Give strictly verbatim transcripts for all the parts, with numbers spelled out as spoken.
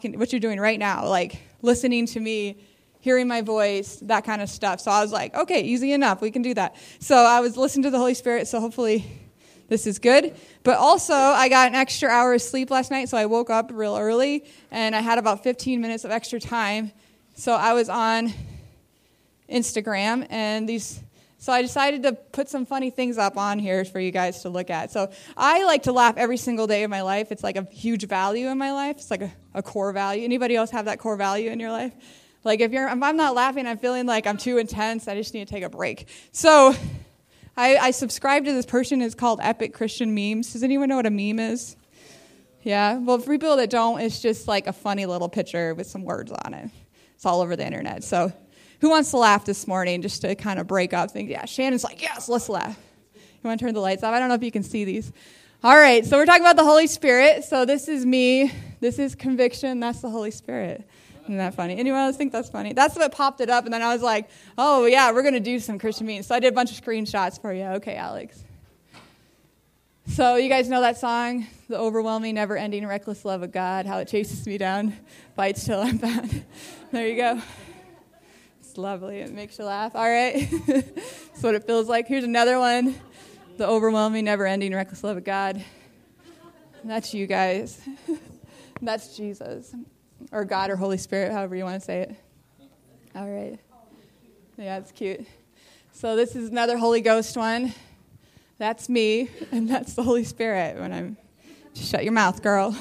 what you're doing right now, like listening to me, hearing my voice, that kind of stuff. So I was like, okay, easy enough. We can do that. So I was listening to the Holy Spirit, so hopefully this is good. But also, I got an extra hour of sleep last night, so I woke up real early, and I had about fifteen minutes of extra time. So I was on Instagram, and these... So I decided to put some funny things up on here for you guys to look at. So I like to laugh every single day of my life. It's like a huge value in my life. It's like a, a core value. Anybody else have that core value in your life? Like if you're, if I'm not laughing, I'm feeling like I'm too intense. I just need to take a break. So I, I subscribe to this person. It's called Epic Christian Memes. Does anyone know what a meme is? Yeah. Well, for people that don't, it's just like a funny little picture with some words on it. It's all over the internet. So. Who wants to laugh this morning just to kind of break up things? Yeah, Shannon's like, yes, let's laugh. You want to turn the lights off? I don't know if you can see these. All right, so we're talking about the Holy Spirit. So this is me. This is conviction. That's the Holy Spirit. Isn't that funny? Anyone else think that's funny? That's what popped it up, and then I was like, oh, yeah, we're going to do some Christian memes. So I did a bunch of screenshots for you. Okay, Alex. So you guys know that song, the overwhelming, never-ending, reckless love of God, how it chases me down, fights till I'm found. There you go. It's lovely. It makes you laugh. All right. That's what it feels like. Here's another one. The overwhelming, never-ending, reckless love of God. That's you guys. That's Jesus. Or God or Holy Spirit, however you want to say it. All right. Yeah, it's cute. So this is another Holy Ghost one. That's me, and that's the Holy Spirit when I'm... Just shut your mouth, girl.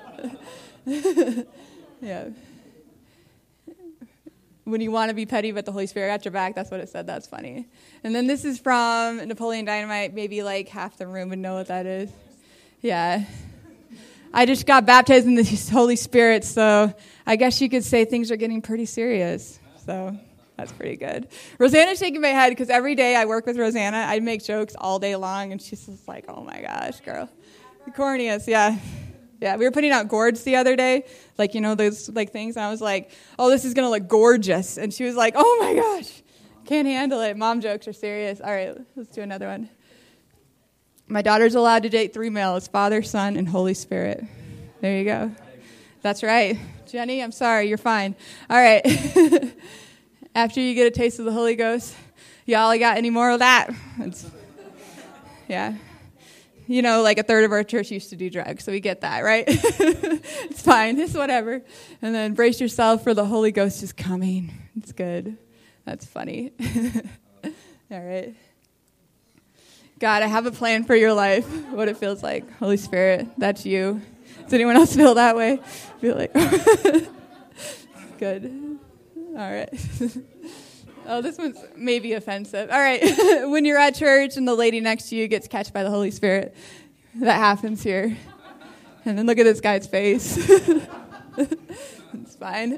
Yeah. When you want to be petty, but the Holy Spirit got your back, that's what it said. That's funny. And then this is from Napoleon Dynamite. Maybe like half the room would know what that is. Yeah. I just got baptized in the Holy Spirit, so I guess you could say things are getting pretty serious. So that's pretty good. Rosanna's shaking my head because every day I work with Rosanna, I make jokes all day long, and she's just like, oh my gosh, girl. The corniest, yeah. Yeah, we were putting out gourds the other day, like, you know, those, like, things, and I was like, oh, this is going to look gorgeous, and she was like, oh, my gosh, can't handle it. Mom jokes are serious. All right, let's do another one. My daughter's allowed to date three males, Father, Son, and Holy Spirit. There you go. That's right. Jenny, I'm sorry, you're fine. All right. After you get a taste of the Holy Ghost, y'all got any more of that? It's, yeah. You know, like a third of our church used to do drugs, so we get that, right? It's fine. It's whatever. And then brace yourself for the Holy Ghost is coming. It's good. That's funny. All right. God, I have a plan for your life, what it feels like. Holy Spirit, that's you. Does anyone else feel that way? Feel like, good. All right. Oh, this one's maybe offensive. All right. When you're at church and the lady next to you gets catched by the Holy Spirit, that happens here. And then look at this guy's face. It's fine.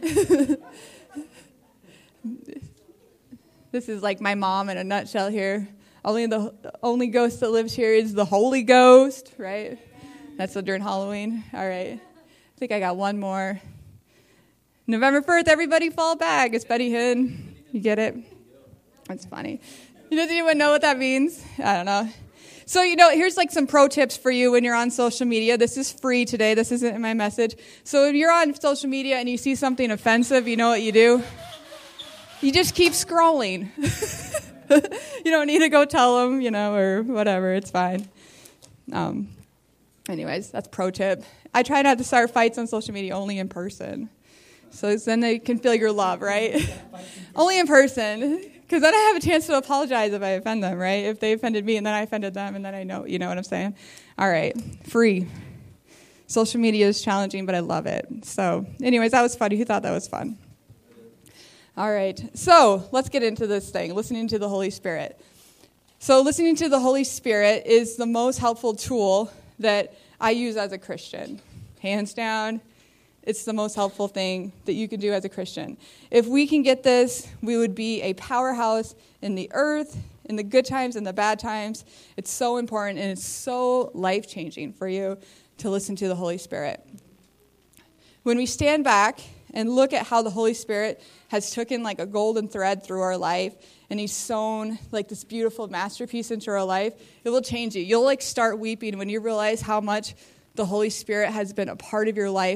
This is like my mom in a nutshell here. Only the, the only ghost that lives here is the Holy Ghost, right? That's during Halloween. All right. I think I got one more. November first, everybody fall back. It's Betty Hood. You get it? That's funny. Does anyone know what that means? I don't know. So, you know, here's like some pro tips for you when you're on social media. This is free today. This isn't in my message. So if you're on social media and you see something offensive, you know what you do? You just keep scrolling. You don't need to go tell them, you know, or whatever. It's fine. Um, anyways, that's pro tip. I try not to start fights on social media, only in person. So then they can feel your love, right? Only in person. Because then I have a chance to apologize if I offend them, right? If they offended me and then I offended them and then I know, you know what I'm saying? All right, free. Social media is challenging, but I love it. So anyways, that was funny. Who thought that was fun? All right, so let's get into this thing, listening to the Holy Spirit. So listening to the Holy Spirit is the most helpful tool that I use as a Christian. Hands down. It's the most helpful thing that you can do as a Christian. If we can get this, we would be a powerhouse in the earth, in the good times and the bad times. It's so important, and it's so life-changing for you to listen to the Holy Spirit. When we stand back and look at how the Holy Spirit has taken like a golden thread through our life, and he's sewn like this beautiful masterpiece into our life, it will change you. You'll like start weeping when you realize how much the Holy Spirit has been a part of your life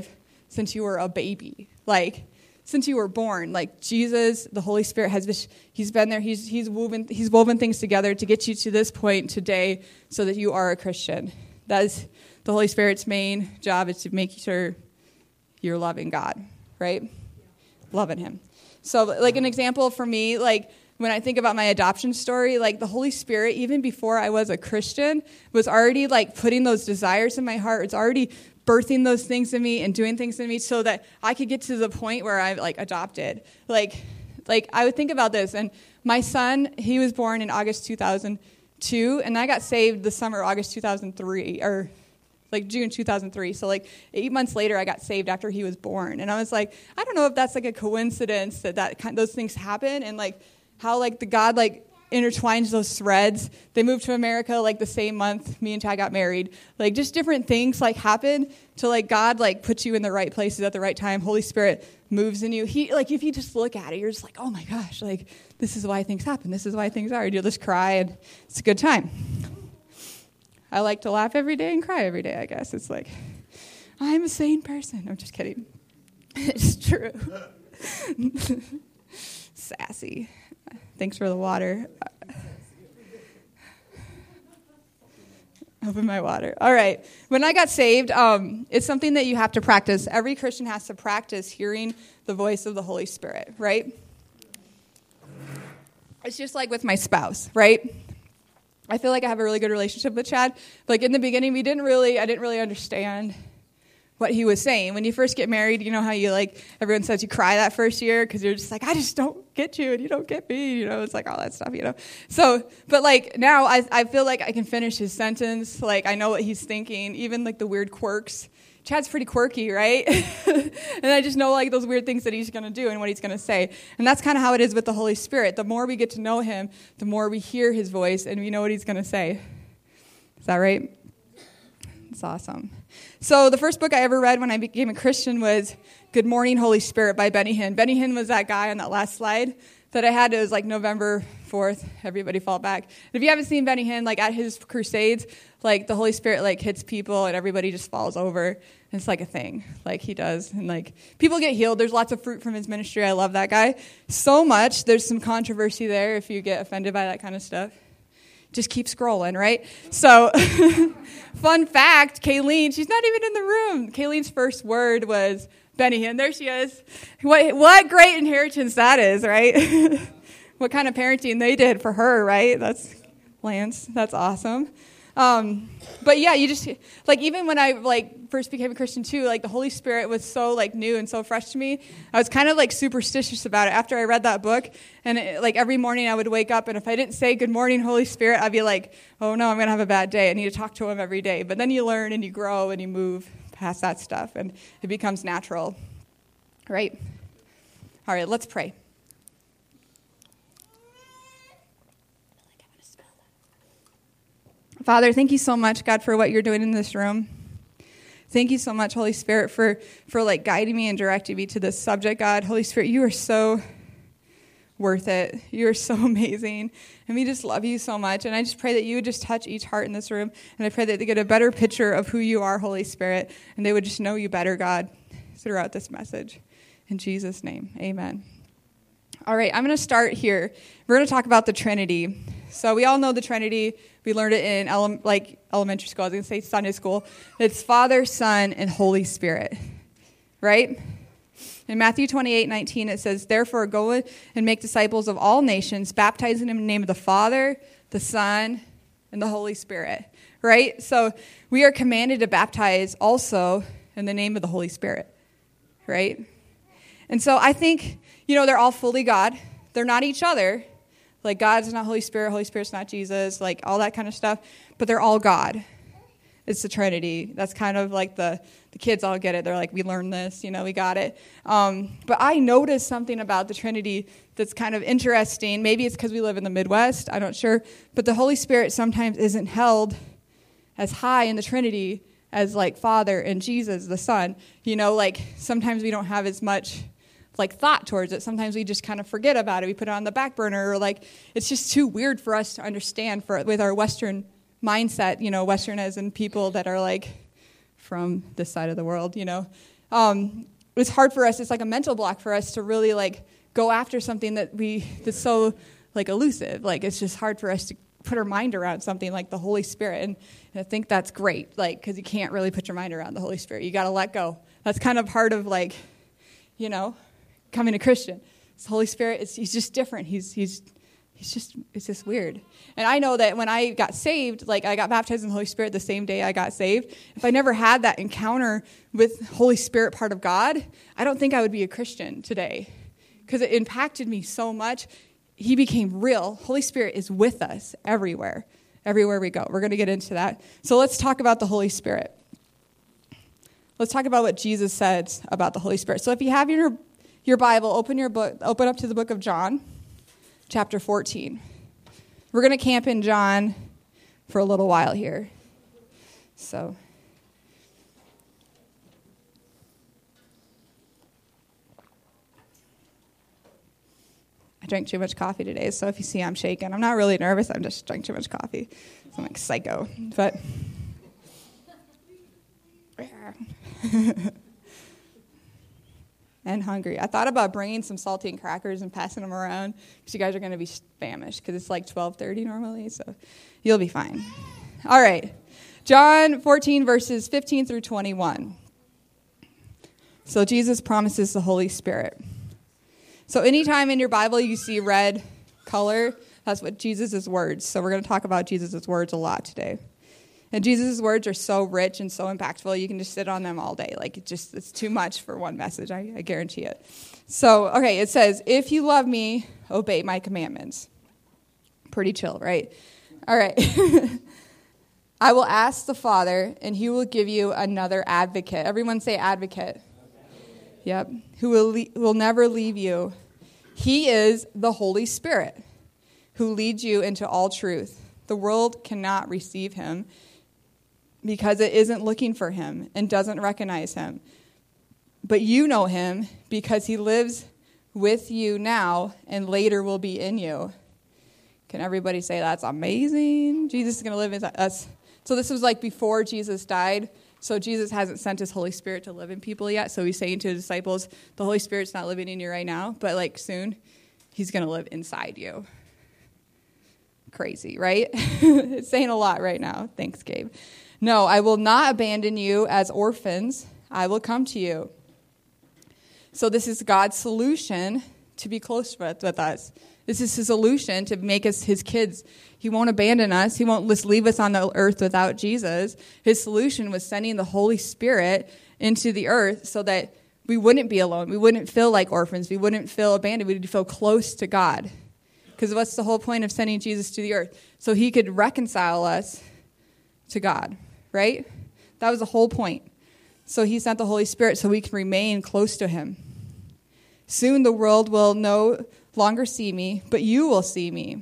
since you were a baby. Like, since you were born, like Jesus, the Holy Spirit has this, he's been there, he's he's woven he's woven things together to get you to this point today so that you are a Christian. That is the Holy Spirit's main job, is to make sure you're loving God, right? Loving him. So like an example for me, like when I think about my adoption story, like the Holy Spirit, even before I was a Christian, was already like putting those desires in my heart. It's already birthing those things in me and doing things in me so that I could get to the point where I like adopted. Like, like I would think about this, and my son, he was born in August two thousand two, and I got saved the summer August two thousand three, or like June two thousand three. So like eight months later, I got saved after he was born. And I was like, I don't know if that's like a coincidence that, that kind, those things happen, and like how like the God like intertwines those threads. They moved to America like the same month me and Ty got married. Like just different things like happen to like God like puts you in the right places at the right time. Holy Spirit moves in you. He like if you just look at it, you're just like, oh my gosh, like this is why things happen. This is why things are. You'll just cry, and it's a good time. I like to laugh every day and cry every day, I guess. It's like, I'm a sane person. I'm just kidding. It's true. Sassy. Thanks for the water. Open my water. All right. When I got saved, um, it's something that you have to practice. Every Christian has to practice hearing the voice of the Holy Spirit, right? It's just like with my spouse, right? I feel like I have a really good relationship with Chad. Like in the beginning, we didn't really, I didn't really understand what he was saying. When you first get married, you know how you like, everyone says you cry that first year because you're just like, I just don't get you and you don't get me. You know, it's like all that stuff, you know. So, but like now I, I feel like I can finish his sentence. Like I know what he's thinking, even like the weird quirks. Chad's pretty quirky, right? And I just know like those weird things that he's going to do and what he's going to say. And that's kind of how it is with the Holy Spirit. The more we get to know him, the more we hear his voice and we know what he's going to say. Is that right? It's awesome. So the first book I ever read when I became a Christian was Good Morning, Holy Spirit by Benny Hinn. Benny Hinn was that guy on that last slide that I had. It was like November fourth. Everybody fall back. And if you haven't seen Benny Hinn, like at his crusades, like the Holy Spirit like hits people and everybody just falls over. It's like a thing, like he does. And like people get healed. There's lots of fruit from his ministry. I love that guy so much. There's some controversy there if you get offended by that kind of stuff. Just keep scrolling, right? So, fun fact, Kayleen, she's not even in the room. Kayleen's first word was Benny Hinn. There she is. What, what great inheritance that is, right? What kind of parenting they did for her, right? That's Lance. That's awesome. Um, but yeah, you just, like, even when I, like, first became a Christian, too, like, the Holy Spirit was so, like, new and so fresh to me. I was kind of, like, superstitious about it after I read that book. And, it, like, every morning I would wake up, and if I didn't say, good morning, Holy Spirit, I'd be like, oh, no, I'm going to have a bad day. I need to talk to him every day. But then you learn and you grow and you move past that stuff, and it becomes natural, right? All right, let's pray. Father, thank you so much, God, for what you're doing in this room. Thank you so much, Holy Spirit, for, for like guiding me and directing me to this subject, God. Holy Spirit, you are so worth it. You are so amazing. And we just love you so much. And I just pray that you would just touch each heart in this room. And I pray that they get a better picture of who you are, Holy Spirit, and they would just know you better, God, throughout this message. In Jesus' name, amen. All right, I'm going to start here. We're going to talk about the Trinity. So we all know the Trinity. We learned it in ele- like elementary school. I was going to say Sunday school. It's Father, Son, and Holy Spirit, right? In Matthew twenty-eight nineteen, it says, therefore go and make disciples of all nations, baptizing them in the name of the Father, the Son, and the Holy Spirit, right? So we are commanded to baptize also in the name of the Holy Spirit, right? And so I think, you know, they're all fully God. They're not each other. Like, God's not Holy Spirit, Holy Spirit's not Jesus, like all that kind of stuff. But they're all God. It's the Trinity. That's kind of like the, the kids all get it. They're like, we learned this, you know, we got it. Um, but I noticed something about the Trinity that's kind of interesting. Maybe it's because we live in the Midwest. I'm not sure. But the Holy Spirit sometimes isn't held as high in the Trinity as, like, Father and Jesus, the Son. You know, like, sometimes we don't have as much like thought towards it. Sometimes we just kind of forget about it. We put it on the back burner, or like it's just too weird for us to understand for with our Western mindset, you know, Western as in people that are like from this side of the world, you know. um, it's hard for us. It's like a mental block for us to really like go after something that we that's so like elusive. Like it's just hard for us to put our mind around something like the Holy Spirit. And, and I think that's great, like because you can't really put your mind around the Holy Spirit. You got to let go. That's kind of part of like, you know, becoming a Christian. The Holy Spirit is he's just different. He's he's he's just it's just weird. And I know that when I got saved, like I got baptized in the Holy Spirit the same day I got saved. If I never had that encounter with Holy Spirit part of God, I don't think I would be a Christian today because it impacted me so much. He became real. Holy Spirit is with us everywhere, everywhere we go. We're going to get into that. So let's talk about the Holy Spirit. Let's talk about what Jesus said about the Holy Spirit. So if you have your Your Bible, open your book, open up to the book of John, chapter fourteen. We're going to camp in John for a little while here. So, I drank too much coffee today, so if you see I'm shaking, I'm not really nervous, I'm just drank too much coffee. So I'm like psycho, but... and hungry. I thought about bringing some saltine crackers and passing them around because you guys are going to be famished because it's like twelve thirty normally, so you'll be fine. All right. John fourteen, verses fifteen through twenty-one. So Jesus promises the Holy Spirit. So anytime in your Bible you see red color, that's what Jesus' words. So we're going to talk about Jesus' words a lot today. And Jesus' words are so rich and so impactful, you can just sit on them all day. Like, it just, it's too much for one message, I, I guarantee it. So, okay, it says, if you love me, obey my commandments. Pretty chill, right? All right. I will ask the Father, and he will give you another advocate. Everyone say advocate. Yep. Who will, le- will never leave you. He is the Holy Spirit, who leads you into all truth. The world cannot receive him, because it isn't looking for him and doesn't recognize him. But you know him because he lives with you now and later will be in you. Can everybody say that's amazing? Jesus is going to live in us. So this was like before Jesus died. So Jesus hasn't sent his Holy Spirit to live in people yet. So he's saying to his disciples, the Holy Spirit's not living in you right now, but like soon he's going to live inside you. Crazy, right? It's saying a lot right now. Thanks, Gabe. No, I will not abandon you as orphans. I will come to you. So this is God's solution to be close with, with us. This is his solution to make us his kids. He won't abandon us. He won't just leave us on the earth without Jesus. His solution was sending the Holy Spirit into the earth so that we wouldn't be alone. We wouldn't feel like orphans. We wouldn't feel abandoned. We'd feel close to God. Because what's the whole point of sending Jesus to the earth? So he could reconcile us to God, right? That was the whole point. So he sent the Holy Spirit so we can remain close to him. Soon the world will no longer see me, but you will see me.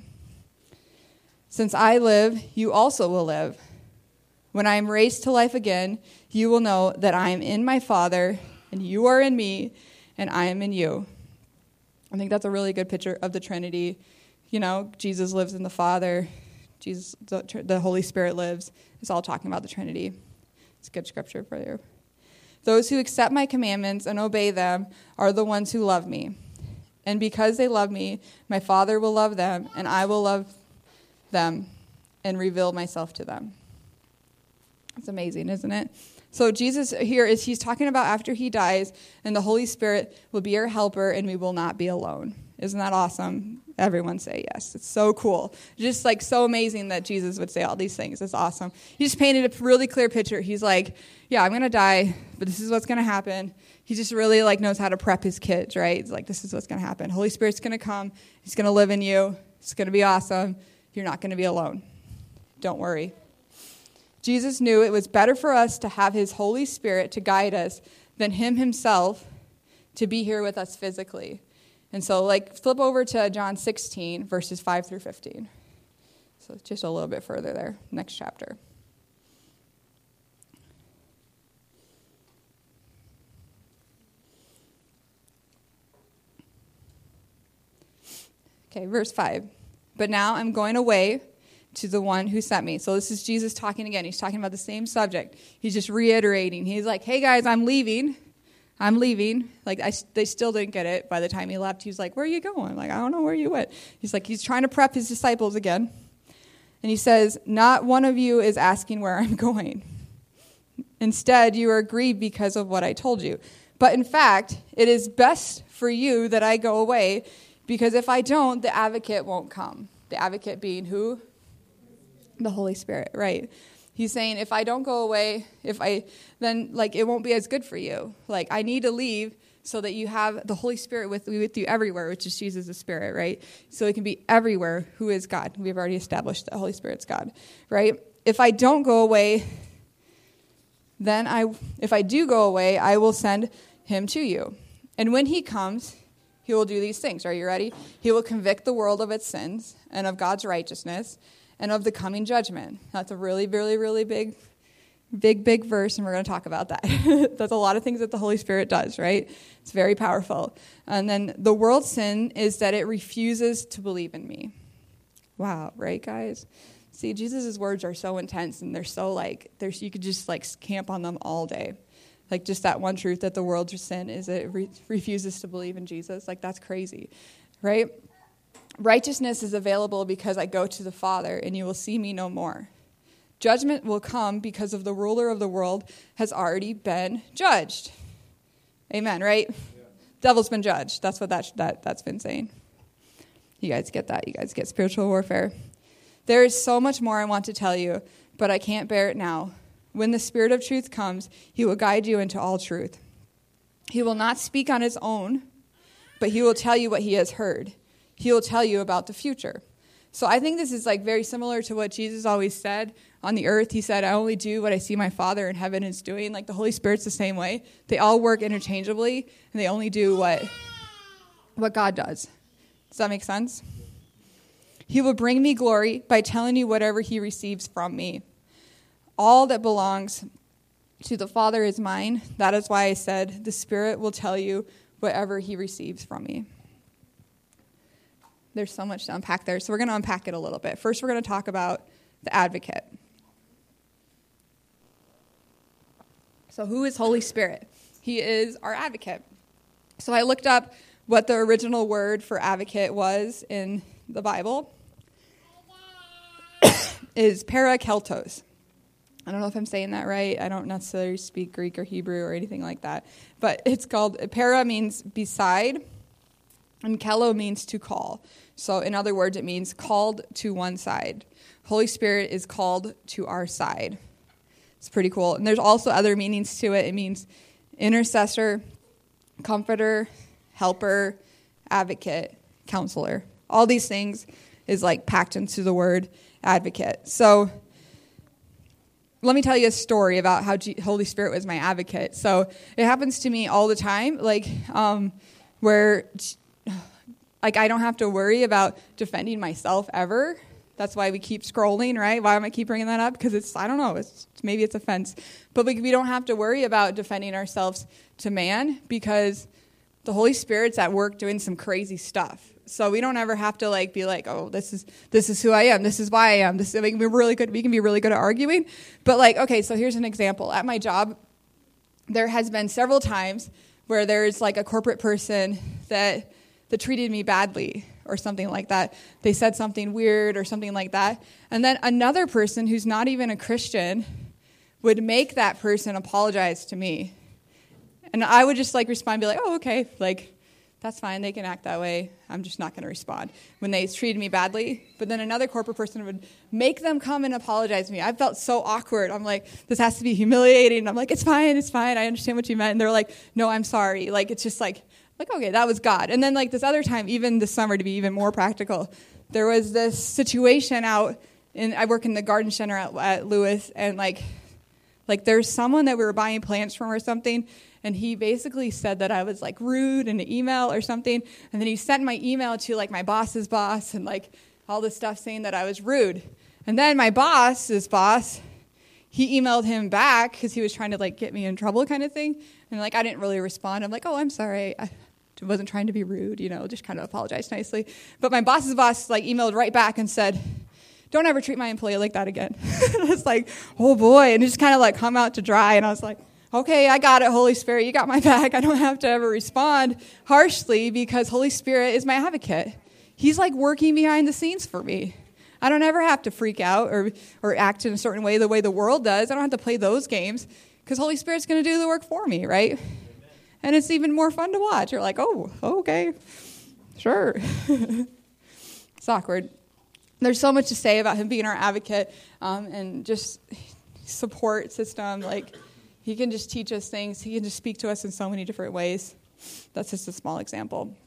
Since I live, you also will live. When I am raised to life again, you will know that I am in my Father, and you are in me, and I am in you. I think that's a really good picture of the Trinity. You know, Jesus lives in the Father. Jesus, the, the Holy Spirit lives. It's all talking about the Trinity. It's a good scripture for you. Those who accept my commandments and obey them are the ones who love me. And because they love me, my Father will love them, and I will love them and reveal myself to them. It's amazing, isn't it? So Jesus here is he's talking about after he dies, and the Holy Spirit will be our helper, and we will not be alone. Isn't that awesome? Everyone say yes. It's so cool. Just like so amazing that Jesus would say all these things. It's awesome. He just painted a really clear picture. He's like, yeah, I'm going to die, but this is what's going to happen. He just really like knows how to prep his kids, right? It's like, this is what's going to happen. Holy Spirit's going to come. He's going to live in you. It's going to be awesome. You're not going to be alone. Don't worry. Jesus knew it was better for us to have his Holy Spirit to guide us than him himself to be here with us physically. And so, like, flip over to John sixteen, verses five through fifteen. So just a little bit further there, next chapter. Okay, verse five. But now I'm going away to the one who sent me. So this is Jesus talking again. He's talking about the same subject. He's just reiterating. He's like, hey, guys, I'm leaving. I'm leaving. Like, I, they still didn't get it. By the time he left, he was like, where are you going? I'm like, I don't know where you went. He's like, he's trying to prep his disciples again. And he says, not one of you is asking where I'm going. Instead, you are grieved because of what I told you. But in fact, it is best for you that I go away, because if I don't, the advocate won't come. The advocate being who? The Holy Spirit, right? He's saying, if I don't go away, if I, then like it won't be as good for you. Like, I need to leave so that you have the Holy Spirit with, with you everywhere, which is Jesus the Spirit, right? So it can be everywhere who is God. We've already established that Holy Spirit's God, right? If I don't go away, then I, if I do go away, I will send him to you. And when he comes, he will do these things. Are you ready? He will convict the world of its sins and of God's righteousness and of the coming judgment. That's a really, really, really big, big, big verse, and we're going to talk about that. That's a lot of things that the Holy Spirit does, right? It's very powerful. And then the world's sin is that it refuses to believe in me. Wow, right, guys? See, Jesus' words are so intense, and they're so, like, there's you could just, like, camp on them all day. Like, just that one truth that the world's sin is that it re- refuses to believe in Jesus. Like, that's crazy, right? Righteousness is available because I go to the Father, and you will see me no more. Judgment will come because of the ruler of the world has already been judged. Amen, right? Yeah. Devil's been judged. That's what that, that, that's been saying. You guys get that. You guys get spiritual warfare. There is so much more I want to tell you, but I can't bear it now. When the Spirit of truth comes, he will guide you into all truth. He will not speak on his own, but he will tell you what he has heard. He will tell you about the future. So I think this is like very similar to what Jesus always said on the earth. He said, I only do what I see my Father in heaven is doing. Like the Holy Spirit's the same way. They all work interchangeably, and they only do what, what God does. Does that make sense? He will bring me glory by telling you whatever he receives from me. All that belongs to the Father is mine. That is why I said the Spirit will tell you whatever he receives from me. There's so much to unpack there, so we're going to unpack it a little bit. First, we're going to talk about the advocate. So who is Holy Spirit? He is our advocate. So I looked up what the original word for advocate was in the Bible. Is parakeltos. I don't know if I'm saying that right. I don't necessarily speak Greek or Hebrew or anything like that. But it's called, para means beside, and kello means to call. So in other words, it means called to one side. Holy Spirit is called to our side. It's pretty cool. And there's also other meanings to it. It means intercessor, comforter, helper, advocate, counselor. All these things is like packed into the word advocate. So let me tell you a story about how G- Holy Spirit was my advocate. So it happens to me all the time, like um, where... Like, I don't have to worry about defending myself ever. That's why we keep scrolling, right? Why am I keep bringing that up? Because it's, I don't know, it's maybe it's offense. But we, we don't have to worry about defending ourselves to man because the Holy Spirit's at work doing some crazy stuff. So we don't ever have to, like, be like, oh, this is this is who I am. This is why I am. This is, we can be really good. We can be really good at arguing. But, like, okay, so here's an example. At my job, there has been several times where there's, like, a corporate person that... that treated me badly or something like that. They said something weird or something like that. And then another person who's not even a Christian would make that person apologize to me. And I would just like respond and be like, oh, okay, like, that's fine. They can act that way. I'm just not going to respond when they treated me badly. But then another corporate person would make them come and apologize to me. I felt so awkward. I'm like, this has to be humiliating. And I'm like, it's fine. It's fine. I understand what you meant. And they're like, no, I'm sorry. Like, it's just like, Like, okay, that was God. And then, like, this other time, even this summer, to be even more practical, there was this situation out, in, I work in the garden center at, at Lewis, and, like, like there's someone that we were buying plants from or something, and he basically said that I was, like, rude in an email or something, and then he sent my email to, like, my boss's boss and, like, all this stuff saying that I was rude. And then my boss's boss, he emailed him back because he was trying to, like, get me in trouble kind of thing. And, like, I didn't really respond. I'm like, oh, I'm sorry. I wasn't trying to be rude, you know, just kind of apologized nicely. But my boss's boss, like, emailed right back and said, don't ever treat my employee like that again. I was like, oh, boy. And it just kind of, like, come out to dry. And I was like, okay, I got it, Holy Spirit, you got my back. I don't have to ever respond harshly because Holy Spirit is my advocate. He's like working behind the scenes for me. I don't ever have to freak out or, or act in a certain way the way the world does. I don't have to play those games because Holy Spirit's going to do the work for me, right? Amen. And it's even more fun to watch. You're like, oh, okay, sure. It's awkward. There's so much to say about him being our advocate um, and just support system. Like, he can just teach us things. He can just speak to us in so many different ways. That's just a small example.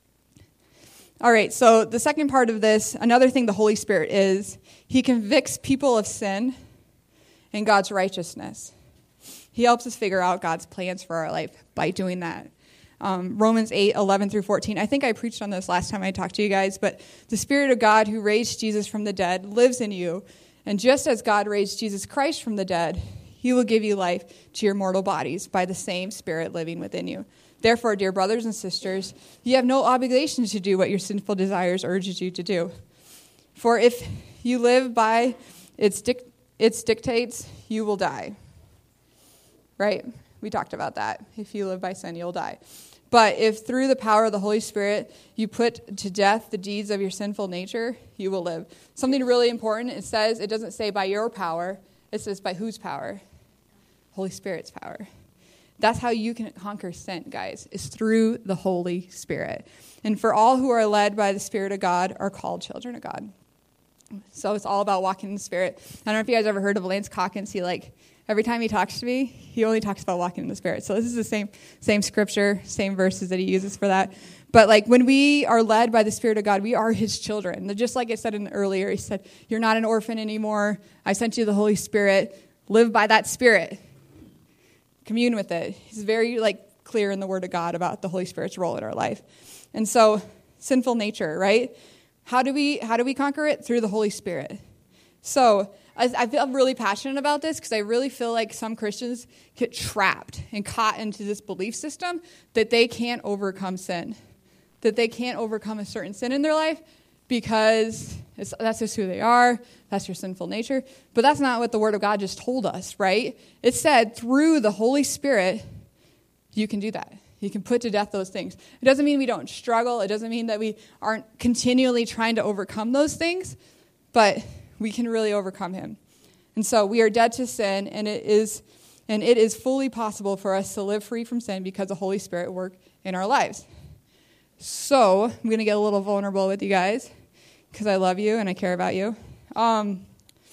All right, so the second part of this, another thing the Holy Spirit is, he convicts people of sin and God's righteousness. He helps us figure out God's plans for our life by doing that. Um, Romans eight, eleven through fourteen. I think I preached on this last time I talked to you guys, but the Spirit of God who raised Jesus from the dead lives in you. And just as God raised Jesus Christ from the dead, he will give you life to your mortal bodies by the same Spirit living within you. Therefore, dear brothers and sisters, you have no obligation to do what your sinful desires urges you to do. For if you live by its, dic- its dictates, you will die. Right? We talked about that. If you live by sin, you'll die. But if through the power of the Holy Spirit you put to death the deeds of your sinful nature, you will live. Something really important, it says, it doesn't say by your power, it says by whose power? Holy Spirit's power. That's how you can conquer sin, guys, is through the Holy Spirit. And for all who are led by the Spirit of God are called children of God. So it's all about walking in the Spirit. I don't know if you guys ever heard of Lance Calkins. He like, every time he talks to me, he only talks about walking in the Spirit. So this is the same same scripture, same verses that he uses for that. But like when we are led by the Spirit of God, we are his children. Just like I said in earlier, he said, you're not an orphan anymore. I sent you the Holy Spirit. Live by that Spirit. Commune with it. He's very like clear in the Word of God about the Holy Spirit's role in our life. And so sinful nature, right? How do we how do we conquer it? Through the Holy Spirit. So I, I feel really passionate about this because I really feel like some Christians get trapped and caught into this belief system that they can't overcome sin, that they can't overcome a certain sin in their life because it's, that's just who they are, that's your sinful nature. But that's not what the Word of God just told us, right? It said through the Holy Spirit, you can do that. You can put to death those things. It doesn't mean we don't struggle. It doesn't mean that we aren't continually trying to overcome those things, but we can really overcome him. And so we are dead to sin, and it is and it is fully possible for us to live free from sin because the Holy Spirit works in our lives. So I'm going to get a little vulnerable with you guys because I love you and I care about you. Um,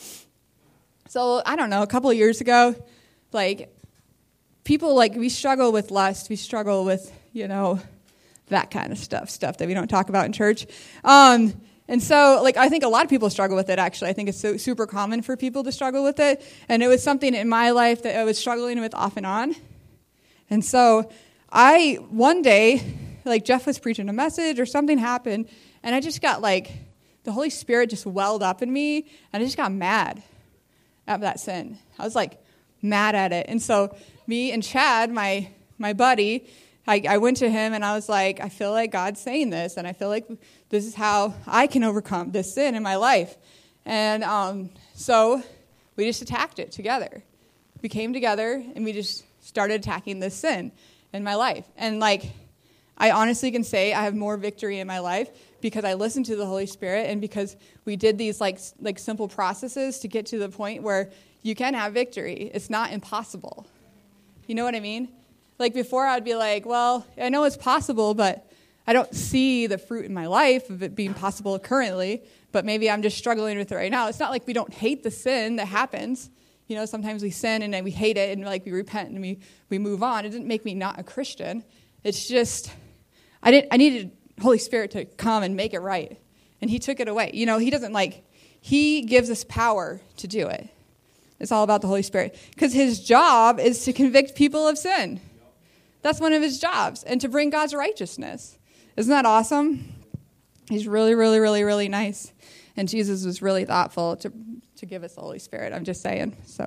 so I don't know, a couple of years ago, like, people, like, we struggle with lust. We struggle with, you know, that kind of stuff, stuff that we don't talk about in church. Um, and so, like, I think a lot of people struggle with it, actually. I think it's so super common for people to struggle with it. And it was something in my life that I was struggling with off and on. And so I, one day, like, Jeff was preaching a message or something happened, and I just got, like, the Holy Spirit just welled up in me, and I just got mad at that sin. I was, like, mad at it. And so me and Chad, my my buddy, I, I went to him and I was like, I feel like God's saying this, and I feel like this is how I can overcome this sin in my life. And um, so we just attacked it together. We came together and we just started attacking this sin in my life. And like, I honestly can say I have more victory in my life because I listened to the Holy Spirit and because we did these like like simple processes to get to the point where you can have victory. It's not impossible. You know what I mean? Like before I'd be like, well, I know it's possible, but I don't see the fruit in my life of it being possible currently, but maybe I'm just struggling with it right now. It's not like we don't hate the sin that happens. You know, sometimes we sin and then we hate it and like we repent and we, we move on. It didn't make me not a Christian. It's just, I didn't, I needed Holy Spirit to come and make it right. And he took it away. You know, he doesn't like, he gives us power to do it. It's all about the Holy Spirit. Because his job is to convict people of sin. That's one of his jobs. And to bring God's righteousness. Isn't that awesome? He's really, really, really, really nice. And Jesus was really thoughtful to, to give us the Holy Spirit. I'm just saying. So,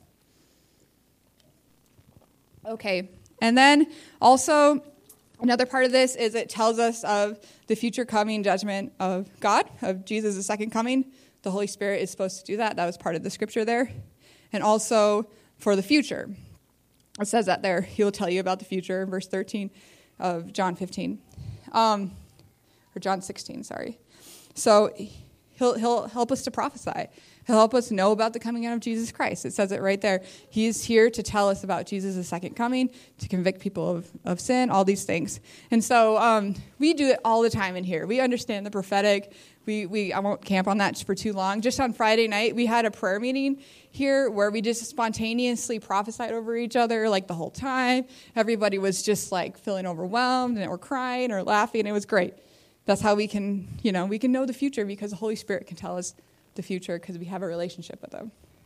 okay. And then also, another part of this is it tells us of the future coming judgment of God, of Jesus' second coming. The Holy Spirit is supposed to do that. That was part of the scripture there. And also for the future. It says that there. He will tell you about the future, verse thirteen of John fifteen. Um, or John sixteen, sorry. So he'll he'll help us to prophesy. He'll help us know about the coming out of Jesus Christ. It says it right there. He's here to tell us about Jesus' second coming, to convict people of, of sin, all these things. And so um, we do it all the time in here. We understand the prophetic. We we I won't camp on that for too long. Just on Friday night, we had a prayer meeting here where we just spontaneously prophesied over each other like the whole time. Everybody was just like feeling overwhelmed and or crying or laughing. It was great. That's how we can, you know, we can know the future because the Holy Spirit can tell us the future because we have a relationship with him.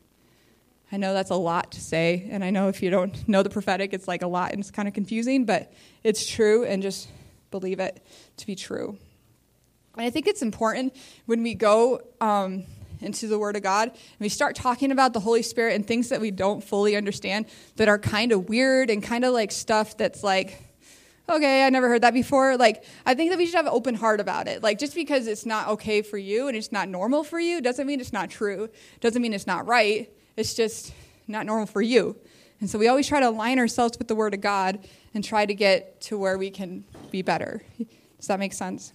I know that's a lot to say, and I know if you don't know the prophetic, it's like a lot and it's kind of confusing, but it's true, and just believe it to be true. And I think it's important when we go um, into the Word of God and we start talking about the Holy Spirit and things that we don't fully understand that are kind of weird and kind of like stuff that's like, okay, I never heard that before. Like, I think that we should have an open heart about it. Like, just because it's not okay for you and it's not normal for you doesn't mean it's not true. Doesn't mean it's not right. It's just not normal for you. And so we always try to align ourselves with the Word of God and try to get to where we can be better. Does that make sense?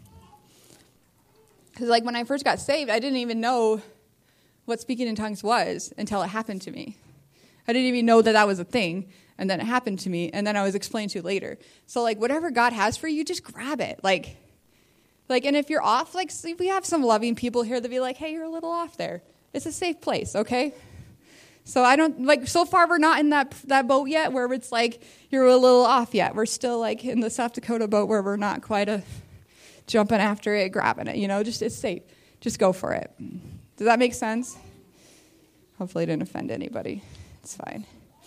Because, like, when I first got saved, I didn't even know what speaking in tongues was until it happened to me. I didn't even know that that was a thing. And then it happened to me, and then I was explained to later. So, like, whatever God has for you, just grab it. Like, like, and if you're off, like, see, we have some loving people here that be like, hey, you're a little off there. It's a safe place, okay? So I don't, like, so far we're not in that that boat yet where it's like you're a little off yet. We're still, like, in the South Dakota boat where we're not quite a jumping after it, grabbing it, you know? Just, it's safe. Just go for it. Does that make sense? Hopefully it didn't offend anybody. It's fine.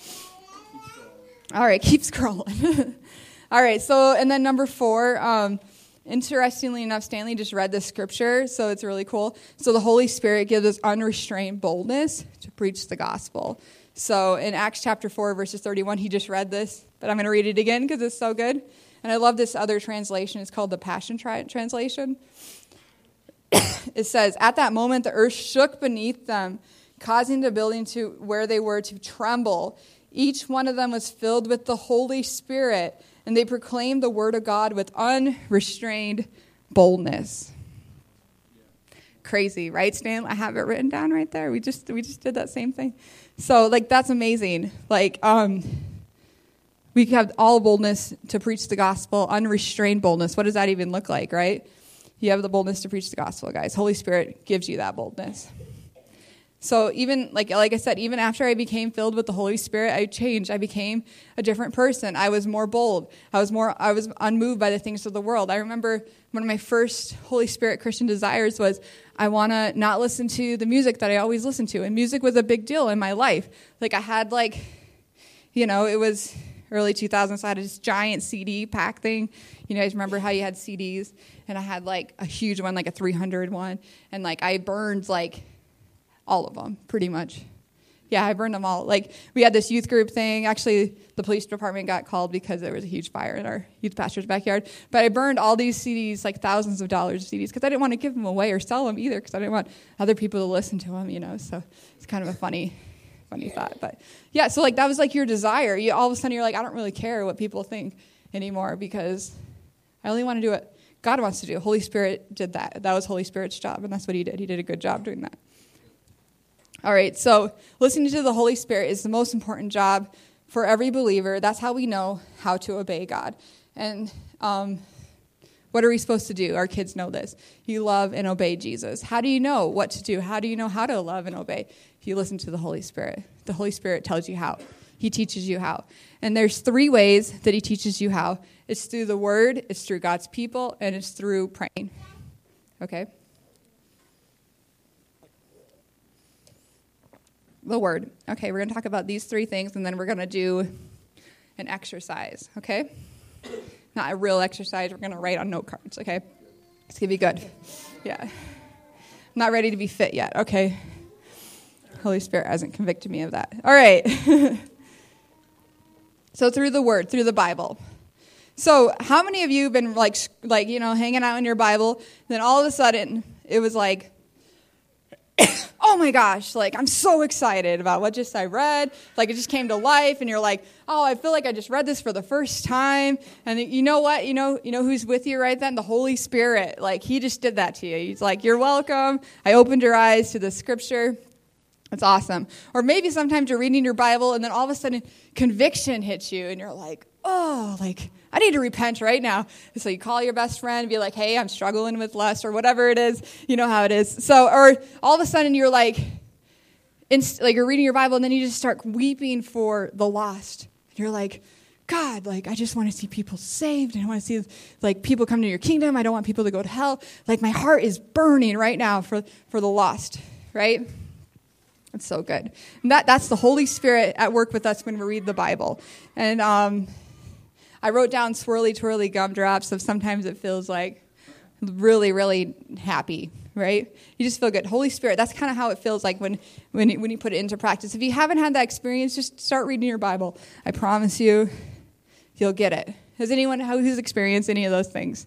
All right, keep scrolling. All right, so, and then number four, um, interestingly enough, Stanley just read this scripture, so it's really cool. So the Holy Spirit gives us unrestrained boldness to preach the gospel. So in Acts chapter four, verses thirty-one, he just read this, but I'm going to read it again because it's so good. And I love this other translation. It's called the Passion Tri- Translation. It says, at that moment, the earth shook beneath them, causing the building to where they were to tremble. Each one of them was filled with the Holy Spirit, and they proclaimed the word of God with unrestrained boldness. Yeah. Crazy, right, Stan? I have it written down right there. We just we just did that same thing. So, like, that's amazing. Like, um, we have all boldness to preach the gospel, unrestrained boldness. What does that even look like, right? You have the boldness to preach the gospel, guys. Holy Spirit gives you that boldness. So even, like like I said, even after I became filled with the Holy Spirit, I changed. I became a different person. I was more bold. I was more, I was unmoved by the things of the world. I remember one of my first Holy Spirit Christian desires was I want to not listen to the music that I always listened to. And music was a big deal in my life. Like I had like, you know, it was early two thousands, so I had this giant C D pack thing. You guys remember how you had C Ds? And I had like a huge one, like a three hundred one. And like I burned like all of them, pretty much. Yeah, I burned them all. Like, we had this youth group thing. Actually, the police department got called because there was a huge fire in our youth pastor's backyard. But I burned all these C Ds, like thousands of dollars of C Ds, because I didn't want to give them away or sell them either, because I didn't want other people to listen to them, you know. So it's kind of a funny, funny thought. But, yeah, so, like, that was, like, your desire. You all of a sudden, you're like, I don't really care what people think anymore because I only want to do what God wants to do. Holy Spirit did that. That was Holy Spirit's job, and that's what he did. He did a good job doing that. All right, so listening to the Holy Spirit is the most important job for every believer. That's how we know how to obey God. And um, what are we supposed to do? Our kids know this. You love and obey Jesus. How do you know what to do? How do you know how to love and obey? If you listen to the Holy Spirit. The Holy Spirit tells you how. He teaches you how. And there's three ways that he teaches you how. It's through the Word, it's through God's people, and it's through praying. Okay? The Word. Okay, we're going to talk about these three things, and then we're going to do an exercise, okay? Not a real exercise. We're going to write on note cards, okay? It's going to be good. Yeah. I'm not ready to be fit yet, okay? Holy Spirit hasn't convicted me of that. All right. So through the Word, through the Bible. So how many of you have been, like, like you know, hanging out in your Bible, then all of a sudden it was like, oh my gosh, like I'm so excited about what just I read. Like it just came to life and you're like, oh, I feel like I just read this for the first time. And you know what? You know, you know who's with you right then? The Holy Spirit. Like he just did that to you. He's like, you're welcome. I opened your eyes to the scripture. It's awesome. Or maybe sometimes you're reading your Bible and then all of a sudden conviction hits you and you're like, oh, like I need to repent right now. So you call your best friend and be like, hey, I'm struggling with lust or whatever it is. You know how it is. So, or all of a sudden you're like, inst- like you're reading your Bible and then you just start weeping for the lost. And you're like, God, like I just want to see people saved. And I want to see like people come to your kingdom. I don't want people to go to hell. Like my heart is burning right now for, for the lost, right? It's so good. And that that's the Holy Spirit at work with us when we read the Bible. And um, I wrote down swirly twirly gumdrops, so sometimes it feels like really, really happy, right? You just feel good. Holy Spirit, that's kind of how it feels like when, when, when you put it into practice. If you haven't had that experience, just start reading your Bible. I promise you, you'll get it. Has anyone who's experienced any of those things?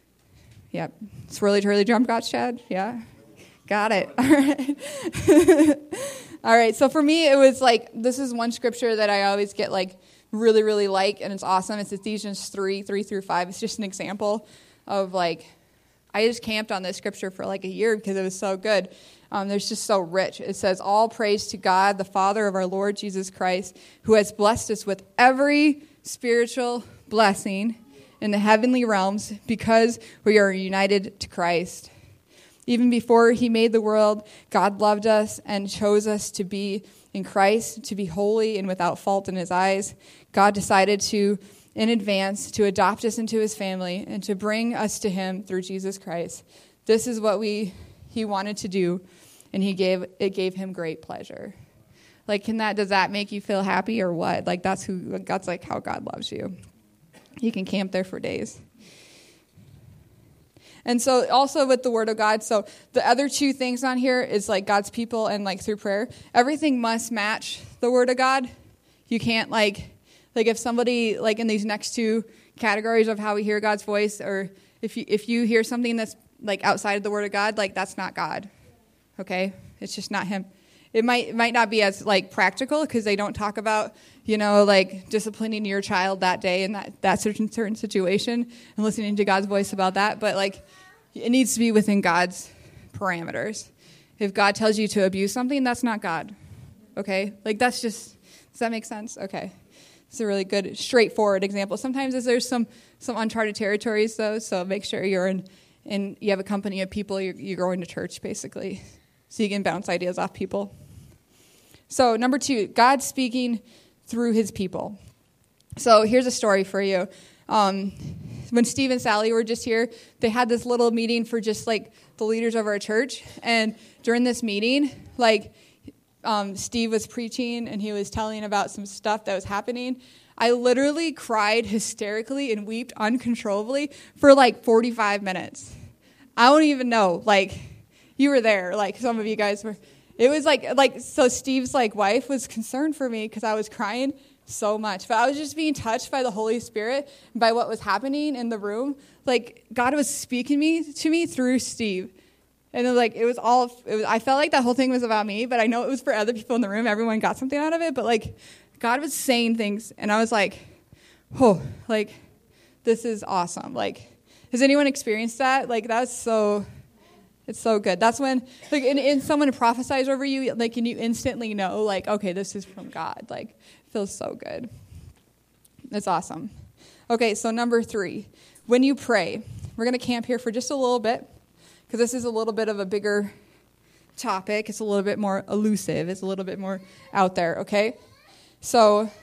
Yep. Swirly twirly gumdrops, Chad? Yeah? Got it. All right. All right. So for me, it was like, this is one scripture that I always get like really, really like, and it's awesome. It's Ephesians three, three through five. It's just an example of like, I just camped on this scripture for like a year because it was so good. Um, there's just so rich. It says, all praise to God, the Father of our Lord Jesus Christ, who has blessed us with every spiritual blessing in the heavenly realms because we are united to Christ. Even before he made the world, God loved us and chose us to be in Christ, to be holy and without fault in his eyes. God decided to, in advance, to adopt us into his family and to bring us to him through Jesus Christ. This is what we he wanted to do, and he gave it gave him great pleasure. Like, can that does that make you feel happy or what? Like that's who that's like how God loves you. You can camp there for days. And so also with the Word of God, so the other two things on here is like God's people and like through prayer. Everything must match the Word of God. You can't like, like if somebody like in these next two categories of how we hear God's voice, or if you, if you hear something that's like outside of the Word of God, like that's not God, okay? It's just not him. It might it might not be as like practical because they don't talk about, you know, like disciplining your child that day in that, that certain certain situation and listening to God's voice about that. But like it needs to be within God's parameters. If God tells you to abuse something, that's not God. Okay? Like that's just, does that make sense? Okay. It's a really good, straightforward example. Sometimes there's some, some uncharted territories though, so make sure you're in, in you have a company of people, you're, you're going to church basically. So you can bounce ideas off people. So number two, God speaking through his people. So here's a story for you. Um, when Steve and Sally were just here, they had this little meeting for just like the leaders of our church. And during this meeting, like um, Steve was preaching and he was telling about some stuff that was happening. I literally cried hysterically and wept uncontrollably for like forty-five minutes. I don't even know, like, you were there, like some of you guys were. It was like, like so Steve's like wife was concerned for me because I was crying so much. But I was just being touched by the Holy Spirit, by what was happening in the room. Like God was speaking me to me through Steve. And it was like, it was all, it was, I felt like that whole thing was about me, but I know it was for other people in the room. Everyone got something out of it. But like God was saying things and I was like, oh, like this is awesome. Like, has anyone experienced that? Like that's so... It's so good. That's when, like, and, and someone prophesies over you, like, and you instantly know, like, okay, this is from God. Like, it feels so good. It's awesome. Okay, so number three, when you pray, we're going to camp here for just a little bit, because this is a little bit of a bigger topic. It's a little bit more elusive. It's a little bit more out there, okay? So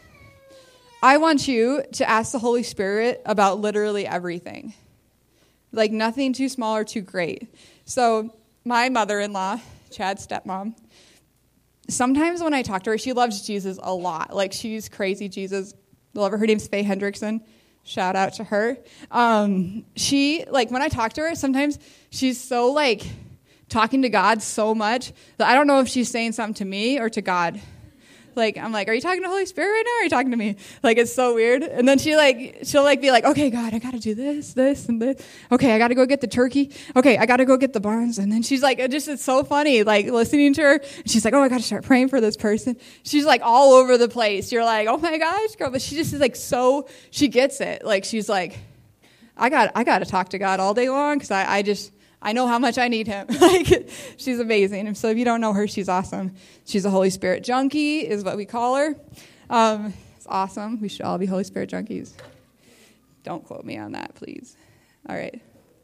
I want you to ask the Holy Spirit about literally everything. Like, nothing too small or too great. So my mother-in-law, Chad's stepmom, sometimes when I talk to her, she loves Jesus a lot. Like, she's crazy Jesus. Love her. Her name's Faye Hendrickson. Shout out to her. Um, she, like, when I talk to her, sometimes she's so, like, talking to God so much that I don't know if she's saying something to me or to God. Like, I'm like, are you talking to Holy Spirit right now, or are you talking to me? Like, it's so weird. And then she, like, she'll, like, be like, okay, God, I got to do this, this, and this. Okay, I got to go get the turkey. Okay, I got to go get the buns. And then she's, like, it just, it's so funny, like, listening to her. And she's like, oh, I got to start praying for this person. She's, like, all over the place. You're like, oh, my gosh, girl. But she just is, like, so, she gets it. Like, she's like, I got I got to talk to God all day long because I, I just, I know how much I need him. Like, she's amazing. And so if you don't know her, she's awesome. She's a Holy Spirit junkie is what we call her. Um, it's awesome. We should all be Holy Spirit junkies. Don't quote me on that, please. All right.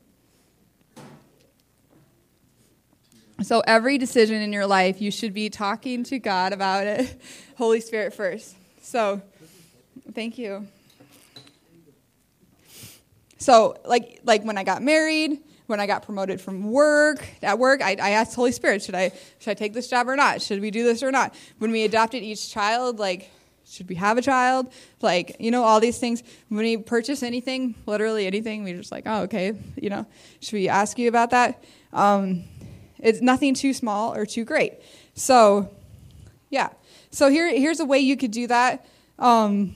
So every decision in your life, you should be talking to God about it. Holy Spirit first. So, thank you. So, like, like when I got married, when I got promoted from work, at work, I, I asked Holy Spirit, should I should I take this job or not? Should we do this or not? When we adopted each child, like, should we have a child? Like, you know, all these things. When we purchase anything, literally anything, we're just like, oh, okay, you know, should we ask you about that? Um, it's nothing too small or too great. So, yeah. So here, here's a way you could do that. Um,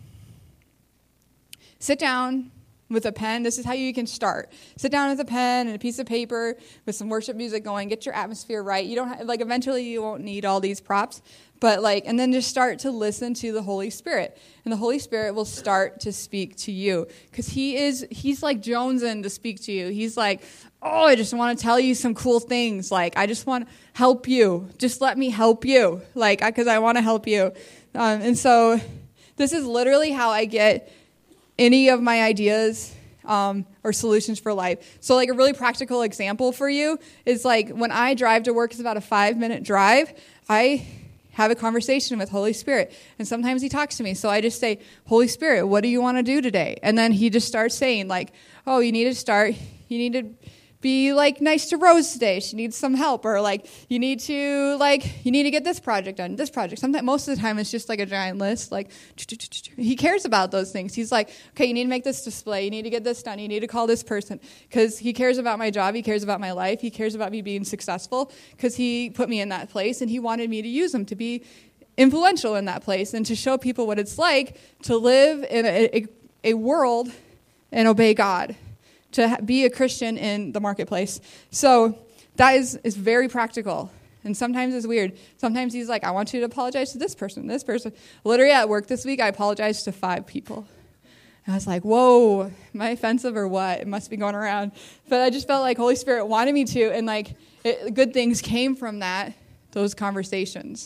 sit down with a pen. This is how you can start. Sit down with a pen and a piece of paper with some worship music going. Get your atmosphere right. You don't have, like, eventually you won't need all these props, but like, and then just start to listen to the Holy Spirit, and the Holy Spirit will start to speak to you because he is, he's like jonesing to speak to you. He's like, oh, I just want to tell you some cool things. Like, I just want to help you. Just let me help you. Like, because I, I want to help you. Um, and so this is literally how I get any of my ideas um, or solutions for life. So, like, a really practical example for you is, like, when I drive to work, it's about a five-minute drive, I have a conversation with Holy Spirit. And sometimes he talks to me. So I just say, Holy Spirit, what do you want to do today? And then he just starts saying, like, oh, you need to start, you need to be, like, nice to Rose today. She needs some help. Or, like, you need to, like, you need to get this project done, this project. Sometimes, most of the time, it's just, like, a giant list. Like, he cares about those things. He's like, okay, you need to make this display. You need to get this done. You need to call this person. Because he cares about my job. He cares about my life. He cares about me being successful. Because he put me in that place, and he wanted me to use him to be influential in that place and to show people what it's like to live in a, a, a world and obey God, to be a Christian in the marketplace. So that is, is very practical. And sometimes it's weird. Sometimes he's like, I want you to apologize to this person, this person. Literally at work this week, I apologized to five people. And I was like, whoa, am I offensive or what? It must be going around. But I just felt like Holy Spirit wanted me to, and like it, good things came from that, those conversations.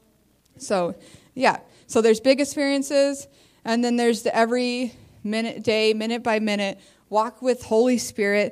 So, yeah. So there's big experiences, and then there's the every minute, day, minute by minute, walk with Holy Spirit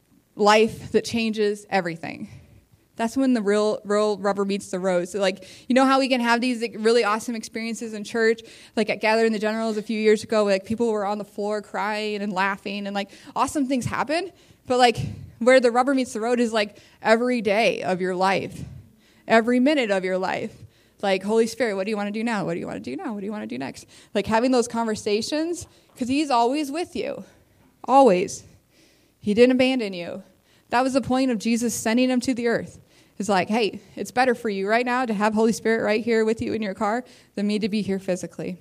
life that changes everything. That's when the real real rubber meets the road. So, like, you know how we can have these like, really awesome experiences in church? Like at Gathering the Generals a few years ago, like people were on the floor crying and laughing and like awesome things happen. But like where the rubber meets the road is like every day of your life, every minute of your life. Like, Holy Spirit, what do you want to do now? What do you want to do now? What do you want to do next? Like having those conversations because he's always with you. Always. He didn't abandon you. That was the point of Jesus sending him to the earth. It's like, hey, it's better for you right now to have Holy Spirit right here with you in your car than me to be here physically.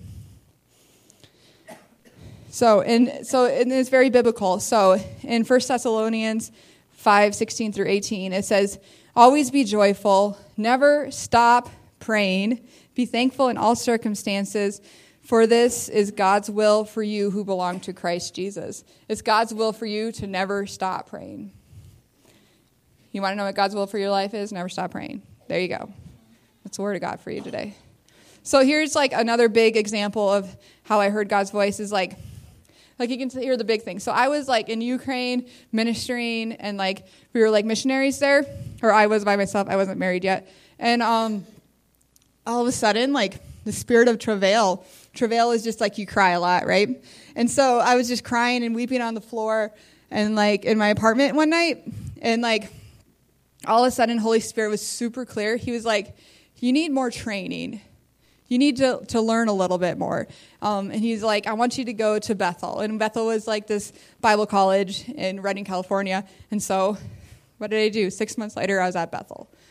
So, and so and it's very biblical. So in First Thessalonians five, sixteen through eighteen, it says, always be joyful, never stop praying, be thankful in all circumstances, for this is God's will for you who belong to Christ Jesus. It's God's will for you to never stop praying. You want to know what God's will for your life is? Never stop praying. There you go. That's the word of God for you today. So here's like another big example of how I heard God's voice is like, like you can hear the big thing. So I was like in Ukraine ministering, and like we were like missionaries there, or I was by myself. I wasn't married yet. And um, all of a sudden, like the spirit of travail, travail is just like you cry a lot, right? And so I was just crying and weeping on the floor and like in my apartment one night, and like all of a sudden Holy Spirit was super clear. He was like, you need more training. You need to, to learn a little bit more. Um, and he's like, I want you to go to Bethel. And Bethel was like this Bible college in Redding, California. And so what did I do? Six months later, I was at Bethel.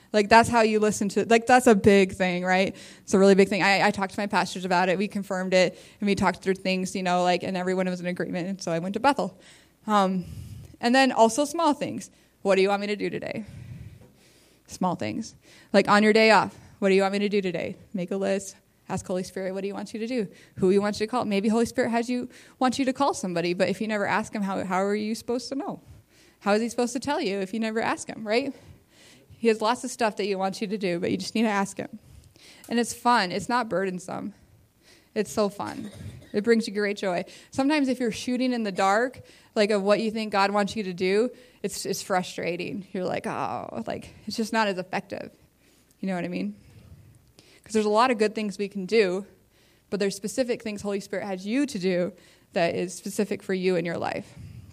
Like, that's how you listen to, like, that's a big thing, right? It's a really big thing. I, I talked to my pastors about it. We confirmed it, and we talked through things, you know, like, and everyone was in agreement, and so I went to Bethel. Um, and then also small things. What do you want me to do today? Small things. Like, on your day off, what do you want me to do today? Make a list. Ask Holy Spirit, what do you want you to do? Who you want you to call? Maybe Holy Spirit has you wants you to call somebody, but if you never ask him, how how are you supposed to know? How is he supposed to tell you if you never ask him, right? He has lots of stuff that he wants you to do, but you just need to ask him. And it's fun. It's not burdensome. It's so fun. It brings you great joy. Sometimes if you're shooting in the dark, like of what you think God wants you to do, it's it's frustrating. You're like, oh, like it's just not as effective. You know what I mean? Because there's a lot of good things we can do, but there's specific things Holy Spirit has you to do that is specific for you in your life.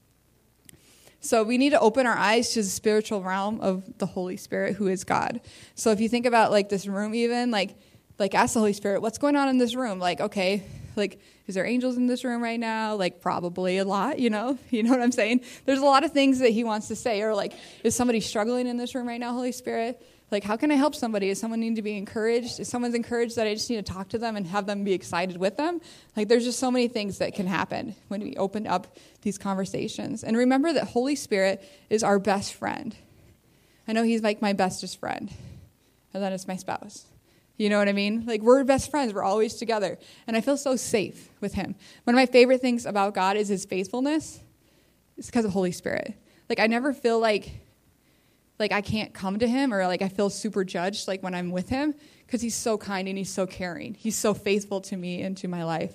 So we need to open our eyes to the spiritual realm of the Holy Spirit, who is God. So if you think about like this room even, like like ask the Holy Spirit, what's going on in this room? Like, okay, like is there angels in this room right now? Like probably a lot, you know? You know what I'm saying? There's a lot of things that he wants to say. Or like, is somebody struggling in this room right now, Holy Spirit? Like, how can I help somebody? Does someone need to be encouraged? If someone's encouraged that I just need to talk to them and have them be excited with them? Like, there's just so many things that can happen when we open up these conversations. And remember that Holy Spirit is our best friend. I know he's like my bestest friend. And then it's my spouse. You know what I mean? Like, we're best friends. We're always together. And I feel so safe with him. One of my favorite things about God is his faithfulness. It's because of Holy Spirit. Like, I never feel like... like I can't come to him, or like I feel super judged like when I'm with him, because he's so kind and he's so caring. He's so faithful to me and to my life.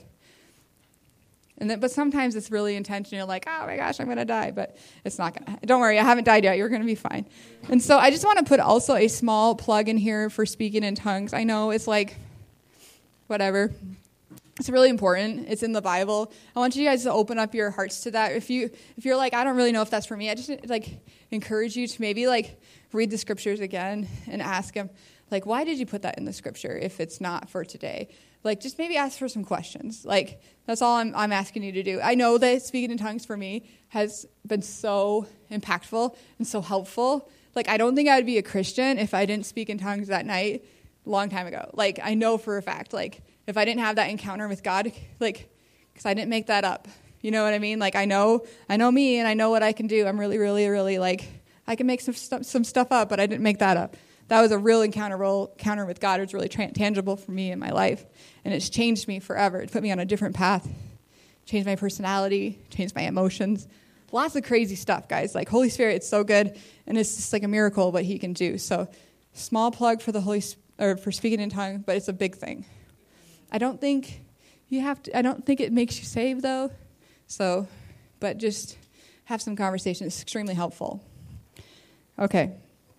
And then, but sometimes it's really intentional, like, oh my gosh, I'm going to die, but it's not going to. Don't worry, I haven't died yet. You're going to be fine. And so I just want to put also a small plug in here for speaking in tongues. I know it's like, whatever. It's really important. It's in the Bible. I want you guys to open up your hearts to that. If you if you're like, I don't really know if that's for me, I just like encourage you to maybe like read the scriptures again and ask him, like, why did you put that in the scripture if it's not for today? Like, just maybe ask for some questions. Like, that's all I'm I'm asking you to do. I know that speaking in tongues for me has been so impactful and so helpful. Like, I don't think I would be a Christian if I didn't speak in tongues that night a long time ago. Like, I know for a fact, like, if I didn't have that encounter with God, like, because I didn't make that up. You know what I mean? Like, I know, I know me, and I know what I can do. I'm really, really, really, like, I can make some stuff, some stuff up, but I didn't make that up. That was a real encounter, real encounter with God. It was really tra- tangible for me in my life, and it's changed me forever. It put me on a different path, changed my personality, changed my emotions. Lots of crazy stuff, guys. Like, Holy Spirit, it's so good, and it's just like a miracle what he can do. So, small plug for the Holy, or for speaking in tongues, but it's a big thing. I don't think you have to, I don't think it makes you saved, though. So, but just have some conversation. It's extremely helpful. Okay.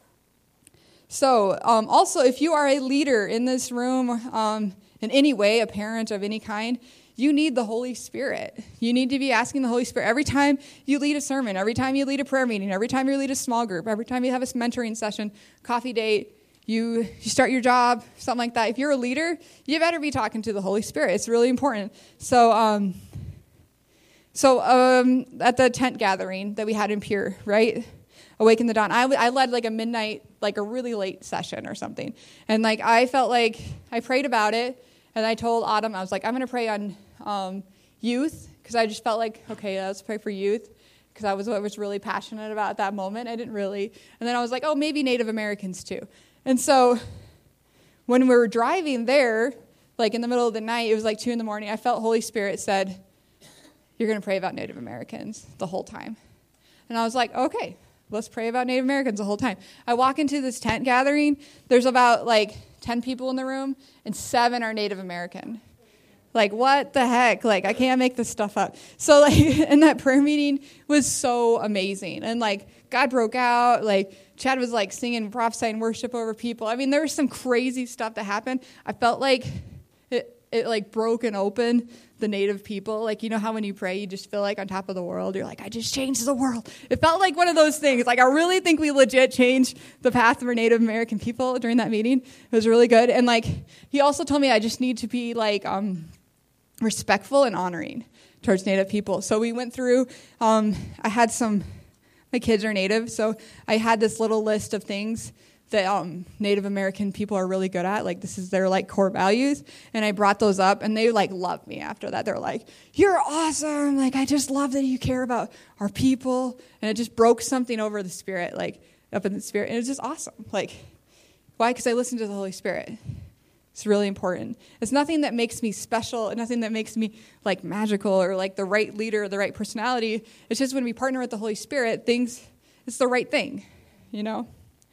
So, um, also, if you are a leader in this room, um, in any way, a parent of any kind, you need the Holy Spirit. You need to be asking the Holy Spirit every time you lead a sermon, every time you lead a prayer meeting, every time you lead a small group, every time you have a mentoring session, coffee date, You, you start your job, something like that. If you're a leader, you better be talking to the Holy Spirit. It's really important. So, um, so um, at the tent gathering that we had in Pierre, right? Awaken the Dawn. I, I led like a midnight, like a really late session or something. And like I felt like I prayed about it, and I told Autumn, I was like, I'm going to pray on um, youth, because I just felt like, okay, let's pray for youth. Because I was what I was really passionate about at that moment. I didn't really. And then I was like, oh, maybe Native Americans too. And so when we were driving there, like in the middle of the night, it was like two in the morning, I felt Holy Spirit said, you're going to pray about Native Americans the whole time. And I was like, okay, let's pray about Native Americans the whole time. I walk into this tent gathering. There's about like ten people in the room, and seven are Native American. Like, what the heck? Like, I can't make this stuff up. So, like, and that prayer meeting was so amazing. And, like, God broke out. Like, Chad was, like, singing, prophesying, worship over people. I mean, there was some crazy stuff that happened. I felt like it, it like, broke and open the Native people. Like, you know how when you pray, you just feel like on top of the world? You're like, I just changed the world. It felt like one of those things. Like, I really think we legit changed the path for Native American people during that meeting. It was really good. And, like, he also told me I just need to be, like, um... respectful and honoring towards Native people. So we went through, um, I had some, my kids are Native, so I had this little list of things that um, Native American people are really good at. Like, this is their, like, core values. And I brought those up, and they, like, loved me after that. They're like, you're awesome. Like, I just love that you care about our people. And it just broke something over the spirit, like, up in the spirit. And it's just awesome. Like, why? Because I listen to the Holy Spirit. It's really important. It's nothing that makes me special, nothing that makes me, like, magical or, like, the right leader or the right personality. It's just when we partner with the Holy Spirit, things, it's the right thing, you know?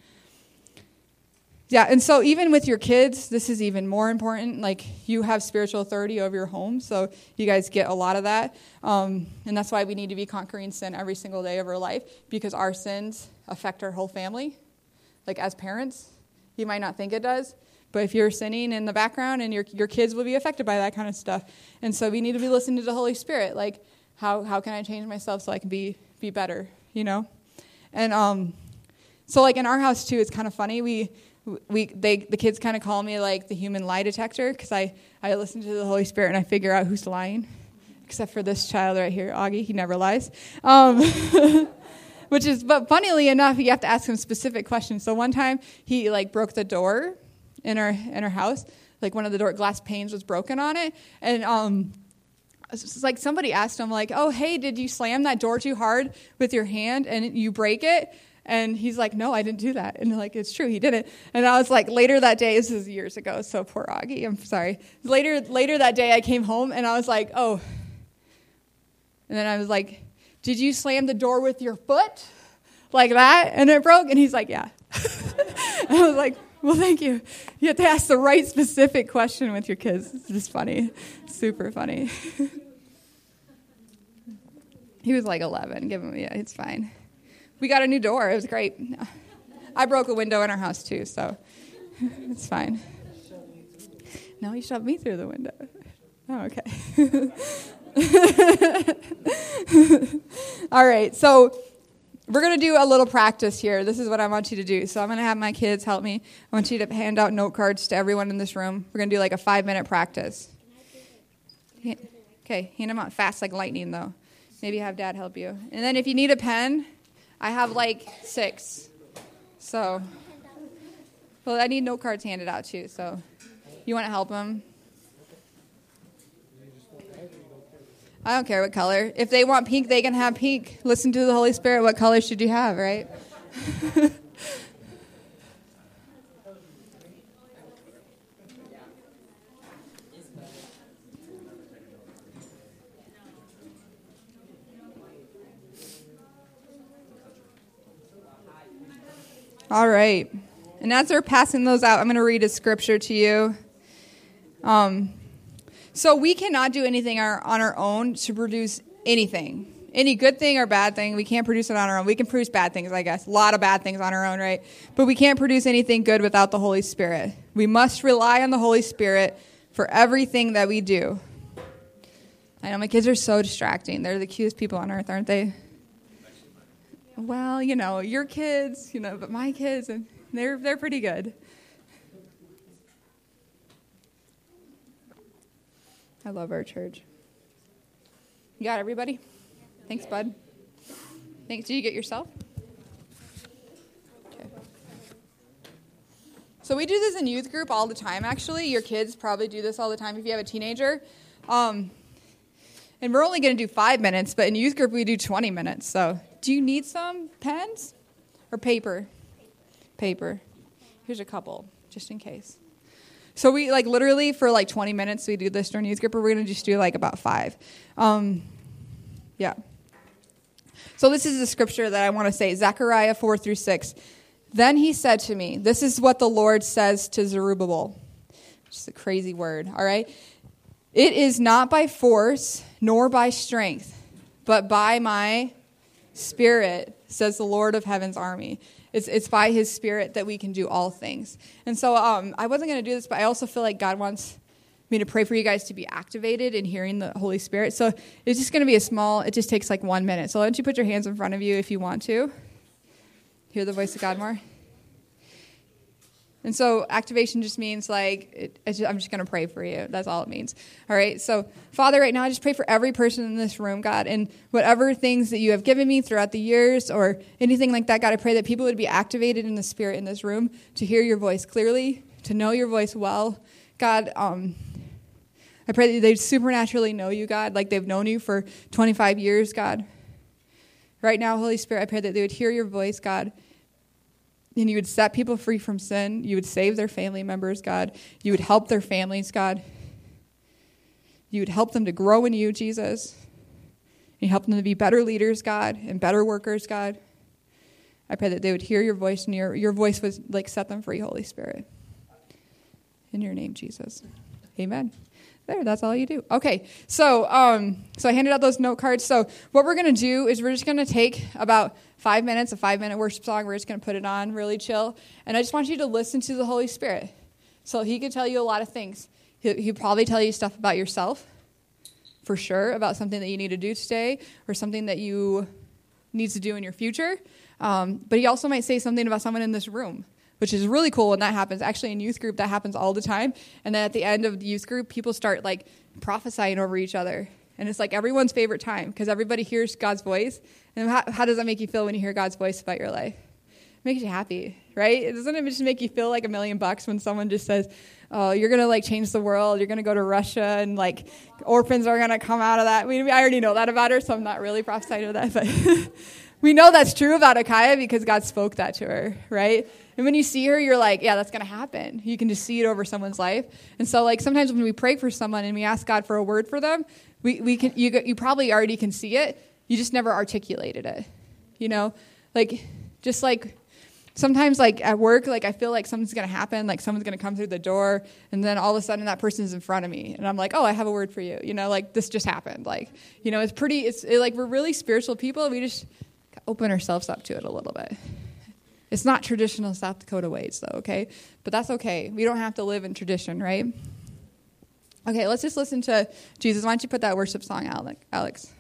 Yeah, and so even with your kids, this is even more important. Like, you have spiritual authority over your home, so you guys get a lot of that. Um, and that's why we need to be conquering sin every single day of our life, because our sins affect our whole family. Like, as parents, you might not think it does, but if you're sinning in the background, and your your kids will be affected by that kind of stuff. And so we need to be listening to the Holy Spirit. Like, how how can I change myself so I can be be better, you know? And um, so, like, in our house, too, it's kind of funny. We... We they the kids kind of call me like the human lie detector, because I, I listen to the Holy Spirit and I figure out who's lying, except for this child right here, Augie. He never lies. Um, which is, but funnily enough, you have to ask him specific questions. So one time he like broke the door in our in our house, like one of the door glass panes was broken on it, and um, it's like somebody asked him like, "Oh, hey, did you slam that door too hard with your hand and you break it?" And he's like, no, I didn't do that. And like, it's true, he didn't. And I was like, later that day, this is years ago, so poor Augie, I'm sorry. Later later that day, I came home, and I was like, oh. And then I was like, did you slam the door with your foot? Like that? And it broke? And he's like, yeah. And I was like, well, thank you. You have to ask the right specific question with your kids. It's just funny. Super funny. He was like eleven. Give him, yeah, it's fine. We got a new door. It was great. I broke a window in our house, too, so it's fine. No, he shoved me through the window. Oh, okay. All right, so we're going to do a little practice here. This is what I want you to do. So I'm going to have my kids help me. I want you to hand out note cards to everyone in this room. We're going to do like a five-minute practice. Okay, hand them out fast like lightning, though. Maybe have Dad help you. And then if you need a pen, I have like six. So, well, I need note cards handed out too. So, you want to help them? I don't care what color. If they want pink, they can have pink. Listen to the Holy Spirit. What color should you have, right? All right. And as they're passing those out, I'm going to read a scripture to you. Um, so we cannot do anything our, on our own to produce anything. Any good thing or bad thing, we can't produce it on our own. We can produce bad things, I guess. A lot of bad things on our own, right? But we can't produce anything good without the Holy Spirit. We must rely on the Holy Spirit for everything that we do. I know my kids are so distracting. They're the cutest people on earth, aren't they? Well, you know, your kids, you know, but my kids, and they're they're pretty good. I love our church. You got everybody? Thanks, bud. Thanks. Did you get yourself? Okay. So we do this in youth group all the time, actually. Your kids probably do this all the time if you have a teenager. Um, and we're only going to do five minutes, but in youth group we do twenty minutes, so... Do you need some pens or paper? Paper. Here's a couple, just in case. So we, like, literally for, like, twenty minutes, we do this during youth group, but we're going to just do, like, about five. Um, yeah. So this is the scripture that I want to say, Zechariah four through six. Then he said to me, this is what the Lord says to Zerubbabel. Just a crazy word, all right? It is not by force nor by strength, but by my Spirit, says the Lord of Heaven's army. It's it's by his Spirit that we can do all things. And so um, I wasn't going to do this, but I also feel like God wants me to pray for you guys to be activated in hearing the Holy Spirit. So it's just going to be a small, it just takes like one minute. So why don't you put your hands in front of you if you want to. Hear the voice of God more. And so activation just means like, it, it's just, I'm just going to pray for you. That's all it means. All right. So Father, right now, I just pray for every person in this room, God, and whatever things that you have given me throughout the years or anything like that, God, I pray that people would be activated in the Spirit in this room to hear your voice clearly, to know your voice well. God, um, I pray that they'd supernaturally know you, God, like they've known you for twenty-five years, God. Right now, Holy Spirit, I pray that they would hear your voice, God, and you would set people free from sin. You would save their family members, God. You would help their families, God. You would help them to grow in you, Jesus. You help them to be better leaders, God, and better workers, God. I pray that they would hear your voice and your, your voice would like set them free, Holy Spirit. In your name, Jesus. Amen. There, that's all you do. Okay, so um, so I handed out those note cards. So what we're going to do is we're just going to take about five minutes, a five-minute worship song. We're just going to put it on, really chill. And I just want you to listen to the Holy Spirit. So he can tell you a lot of things. He'll, he'll probably tell you stuff about yourself, for sure, about something that you need to do today or something that you need to do in your future. Um, but he also might say something about someone in this room, which is really cool when that happens. Actually, in youth group, that happens all the time. And then at the end of the youth group, people start like prophesying over each other. And it's like everyone's favorite time because everybody hears God's voice. And how, how does that make you feel when you hear God's voice about your life? It makes you happy, right? Doesn't it just make you feel like a million bucks when someone just says, oh, you're going to like change the world. You're going to go to Russia and like orphans are going to come out of that. I mean, I already know that about her, so I'm not really prophesying to that. But we know that's true about Akaya because God spoke that to her, right? And when you see her, you're like, yeah, that's going to happen. You can just see it over someone's life. And so like sometimes when we pray for someone and we ask God for a word for them, we, we can you, you probably already can see it. You just never articulated it, you know? Like, just like sometimes like at work, like I feel like something's going to happen, like someone's going to come through the door, and then all of a sudden that person's in front of me. And I'm like, oh, I have a word for you. You know, like this just happened. Like, you know, it's pretty, it's it, like we're really spiritual people. We just open ourselves up to it a little bit. It's not traditional South Dakota ways, though, okay? But that's okay. We don't have to live in tradition, right? Okay, let's just listen to Jesus. Why don't you put that worship song out, Alex?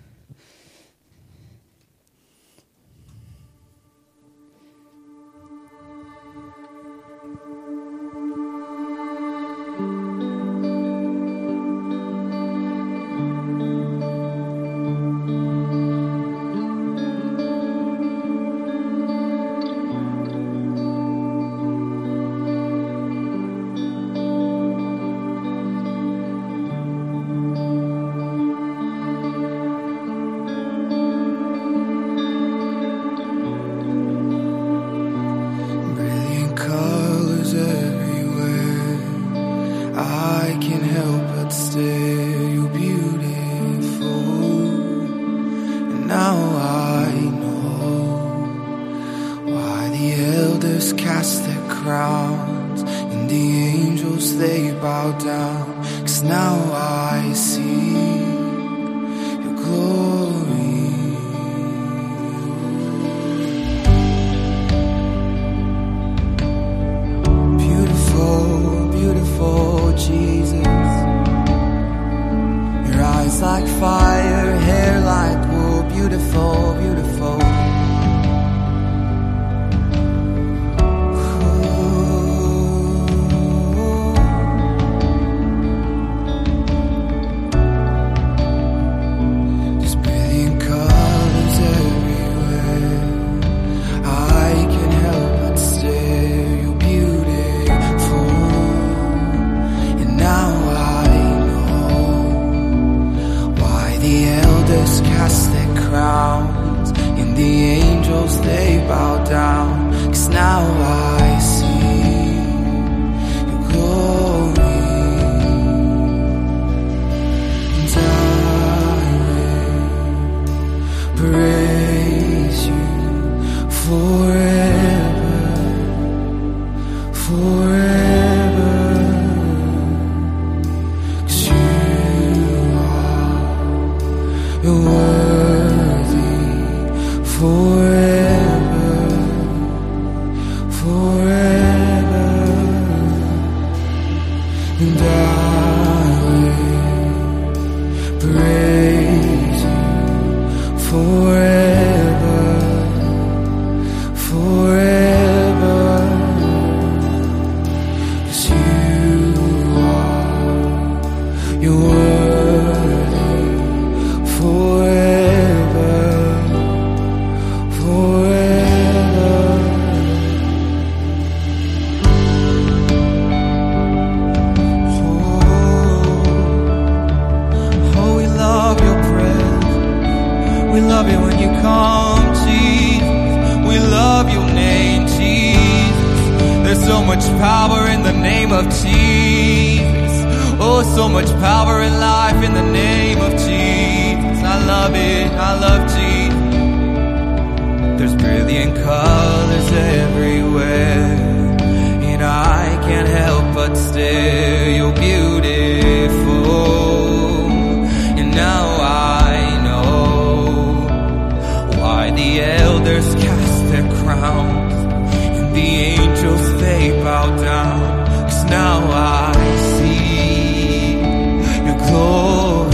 much power in the name of Jesus. Oh, so much power in life in the name of Jesus. I love it, I love Jesus. There's brilliant colors everywhere, and I can't help but stare. You're beautiful, and now I know why the elders cast their crowns and the angels they bow down. 'Cause now I see your glory,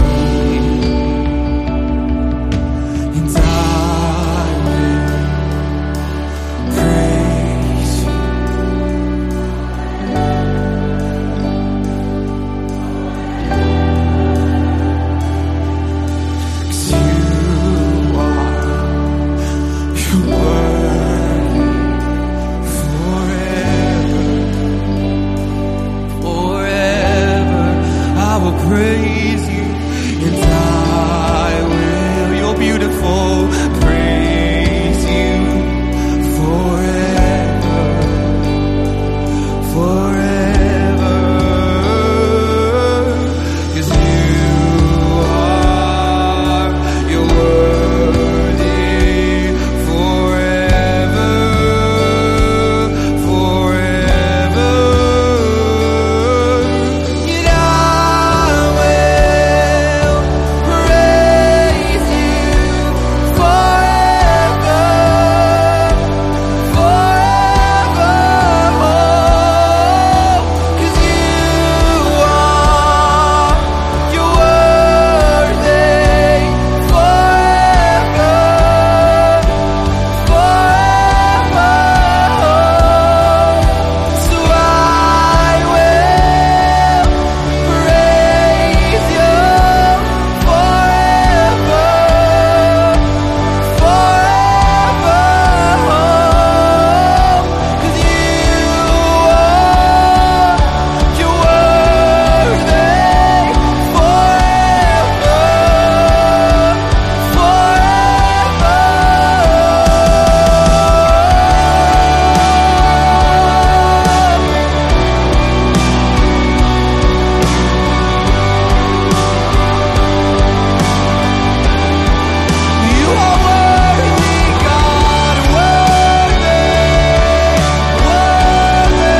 and I will praise you. 'Cause you are, you worthy forever, forever. I will praise you, and I will. You're beautiful. Praise you forever, forever. 'Cause you are, you're worthy forever, forever. And I will praise you forever, forever. 'Cause you are, you're worthy forever, forever. So I will praise you forever, forever. 'Cause you are, you're worthy forever, you are worthy, God, worthy, worthy,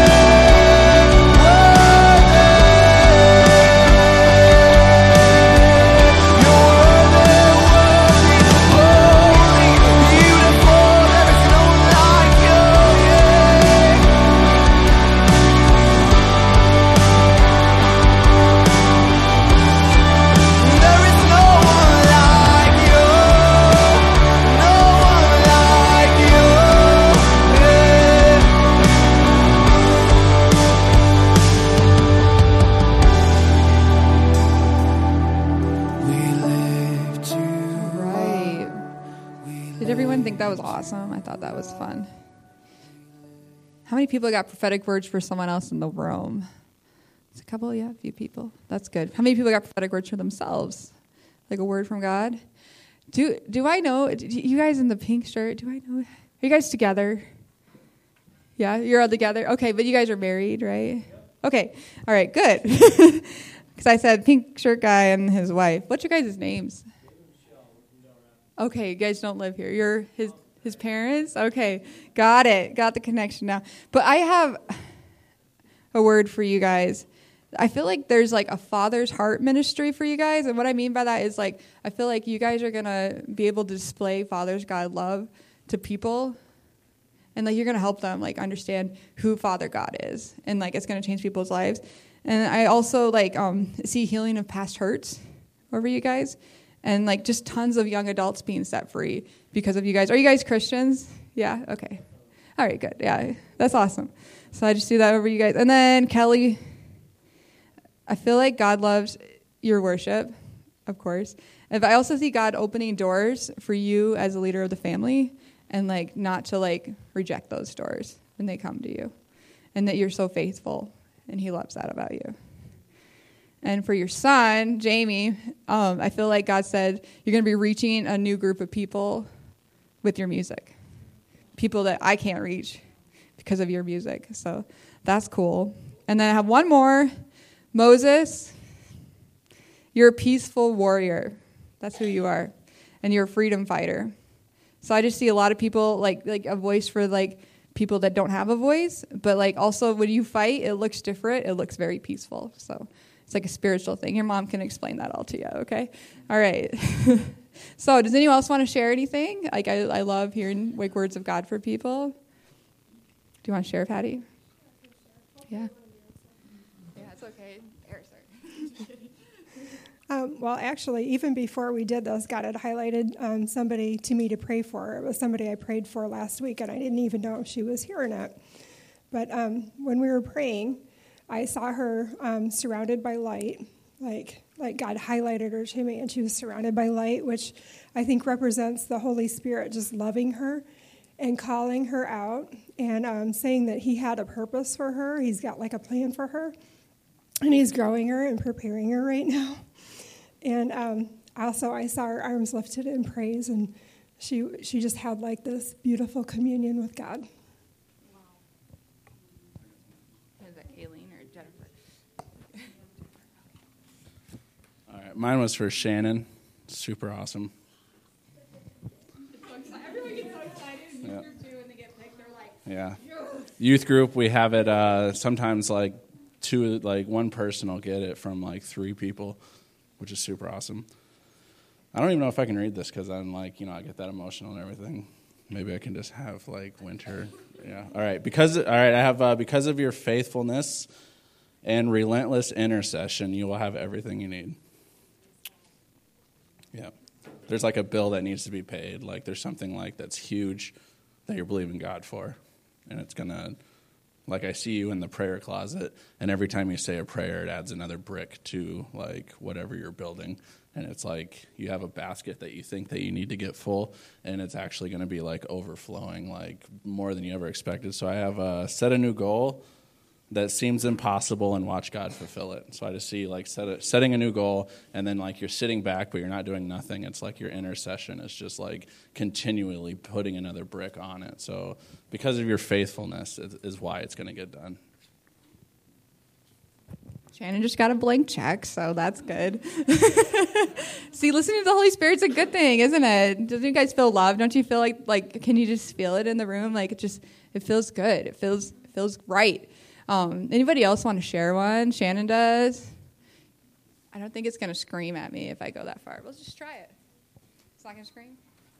Right. Did everyone think that was awesome? I thought that was fun. How many people got prophetic words for someone else in the room? It's a couple, yeah, a few people. That's good. How many people got prophetic words for themselves? Like a word from God? Do do I know, do you guys in the pink shirt, do I know, are you guys together? Yeah, you're all together? Okay, but you guys are married, right? Okay, all right, good. Because I said pink shirt guy and his wife. What's your guys' names? Okay, you guys don't live here. You're his his parents? Okay, got it. Got the connection now. But I have a word for you guys. I feel like there's like a father's heart ministry for you guys. And what I mean by that is like, I feel like you guys are going to be able to display Father's God love to people. And like, you're going to help them like understand who Father God is. And like, it's going to change people's lives. And I also like um, see healing of past hurts over you guys. And like just tons of young adults being set free because of you guys. Are you guys Christians? Yeah? Okay. All right, good. Yeah, that's awesome. So I just do that over you guys. And then Kelly, I feel like God loves your worship, of course. And I also see God opening doors for you as a leader of the family and like not to like reject those doors when they come to you. And that you're so faithful and he loves that about you. And for your son, Jamie, um, I feel like God said you're going to be reaching a new group of people with your music. People that I can't reach because of your music. So that's cool. And then I have one more. Moses, you're a peaceful warrior. That's who you are. And you're a freedom fighter. So I just see a lot of people, like like a voice for like people that don't have a voice. But like also when you fight, it looks different. It looks very peaceful. So it's like a spiritual thing. Your mom can explain that all to you, okay? All right. So does anyone else want to share anything? Like I, I love hearing like words of God for people. Do you want to share, Patty? Yeah. Yeah, it's okay. Eric, sorry. Um, well, actually, even before we did this, God had highlighted um, somebody to me to pray for. It was somebody I prayed for last week, and I didn't even know if she was here or not. But um, when we were praying, I saw her um, surrounded by light, like like God highlighted her to me, and she was surrounded by light, which I think represents the Holy Spirit just loving her and calling her out and um, saying that he had a purpose for her. He's got like a plan for her, and he's growing her and preparing her right now. And um, also I saw her arms lifted in praise, and she she just had like this beautiful communion with God. Wow. Is that Kayleen or Jennifer? All right, mine was for Shannon. Super awesome. Everyone gets so excited in Yeah. youth group too, and they get picked. They're like, Yeah. Youth group, we have it uh, sometimes like two, like one person will get it from like three people, which is super awesome. I don't even know if I can read this because I'm like, you know, I get that emotional and everything. Maybe I can just have like winter. Yeah. All right. Because all right, I have uh, because of your faithfulness and relentless intercession, you will have everything you need. Yeah. There's like a bill that needs to be paid. Like there's something like that's huge that you're believing God for, and it's gonna. Like I see you in the prayer closet, and every time you say a prayer, it adds another brick to like whatever you're building. And it's like you have a basket that you think that you need to get full, and it's actually going to be like overflowing, like more than you ever expected. So I have uh, set a new goal that seems impossible and watch God fulfill it. So I just see like set a, setting a new goal, and then like you're sitting back, but you're not doing nothing. It's like your intercession is just like continually putting another brick on it. So because of your faithfulness is, is why it's going to get done. Shannon just got a blank check, so that's good. See, listening to the Holy Spirit's a good thing, isn't it? Doesn't you guys feel love? Don't you feel like, like, can you just feel it in the room? Like, it just, it feels good. It feels, it feels right. Um, anybody else want to share one? Shannon does. I don't think it's going to scream at me if I go that far. We'll just try it. It's not going to scream?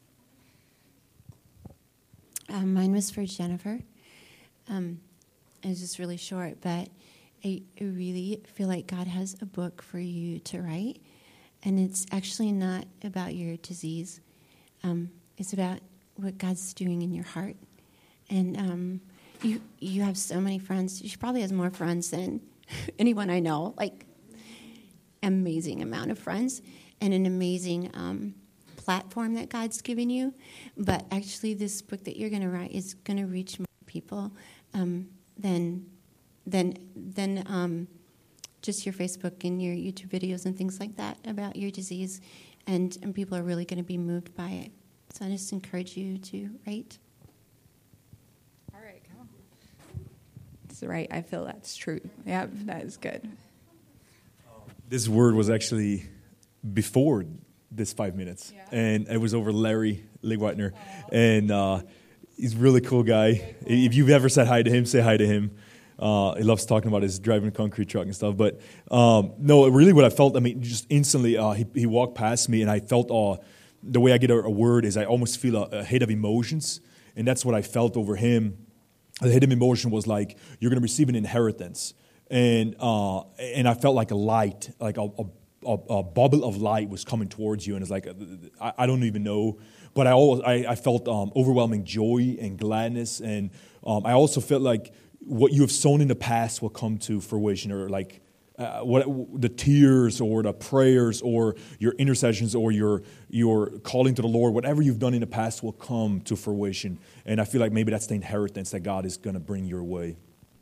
Um, mine was for Jennifer. Um, it was just really short, but I, I really feel like God has a book for you to write, and it's actually not about your disease. Um, it's about what God's doing in your heart. And um, you you have so many friends. She probably has more friends than anyone I know, like amazing amount of friends and an amazing um, platform that God's given you. But actually this book that you're going to write is going to reach more people um, than than than um, just your Facebook and your YouTube videos and things like that about your disease, and, and people are really going to be moved by it. So I just encourage you to write. All right, come on. That's right. I feel that's true. Yeah, that is good. This word was actually before this five minutes, yeah. and it was over Larry Ligweitner, and uh, he's a really cool guy. Cool. If you've ever said hi to him, say hi to him. Uh, he loves talking about his driving a concrete truck and stuff. But um, no, really what I felt, I mean, just instantly uh, he, he walked past me, and I felt uh, the way I get a, a word is I almost feel a, a hit of emotions, and that's what I felt over him. The hit of emotion was like, you're going to receive an inheritance. And uh, and I felt like a light, like a, a, a, a bubble of light was coming towards you. And it's like, I, I don't even know. But I always, I, I felt um, overwhelming joy and gladness. And um, I also felt like what you have sown in the past will come to fruition, or like uh, what the tears or the prayers or your intercessions or your your calling to the Lord, whatever you've done in the past will come to fruition. And I feel like maybe that's the inheritance that God is going to bring your way.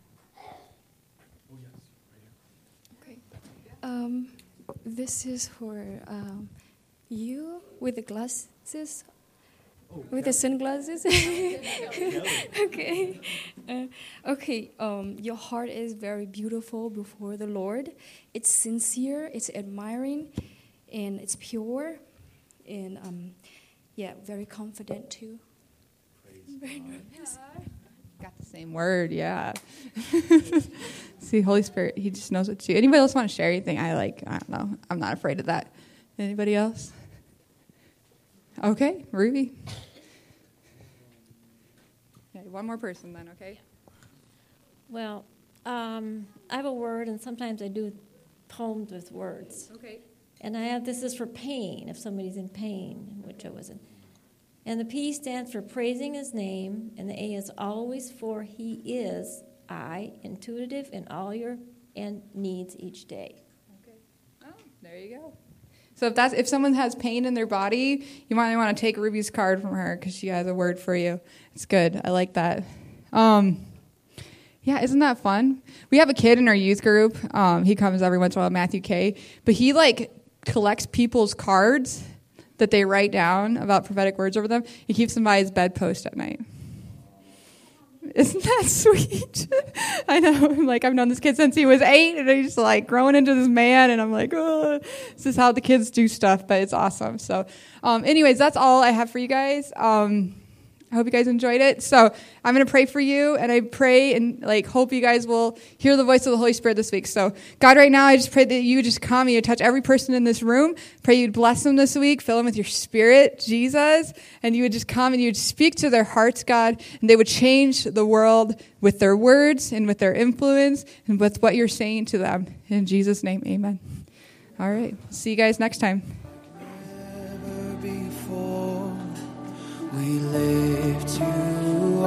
Okay. Um, this is for um, you with the glasses, with the sunglasses. Okay. Uh, okay, um, your heart is very beautiful before the Lord. It's sincere, it's admiring, and it's pure, and um, yeah, very confident too. Very nervous. Got the same word, yeah. See, Holy Spirit, He just knows what to do. Anybody else want to share anything? I like, I don't know. I'm not afraid of that. Anybody else? Okay, Ruby. Okay, one more person then, okay? Well, um, I have a word, and sometimes I do poems with words. Okay. And I have, this is for pain, if somebody's in pain, which I wasn't. And the P stands for praising His name, and the A is always for He is, I, intuitive in all your and needs each day. Okay. Oh, there you go. So if that's if someone has pain in their body, you might want to take Ruby's card from her because she has a word for you. It's good. I like that. Um, yeah, isn't that fun? We have a kid in our youth group. Um, he comes every once in a while, Matthew K. But he like collects people's cards that they write down about prophetic words over them. He keeps them by his bedpost at night. Isn't that sweet? I know. I'm like, I've known this kid since he was eight, and he's like growing into this man, and I'm like, oh, this is how the kids do stuff, but it's awesome. So, um, anyways, that's all I have for you guys. Um, I hope you guys enjoyed it. So I'm going to pray for you, and I pray and like hope you guys will hear the voice of the Holy Spirit this week. So God, right now, I just pray that you would just come, you would touch every person in this room. Pray you'd bless them this week, fill them with your Spirit, Jesus, and you would just come and you would speak to their hearts, God, and they would change the world with their words and with their influence and with what you're saying to them. In Jesus' name, amen. All right. See you guys next time. We lift you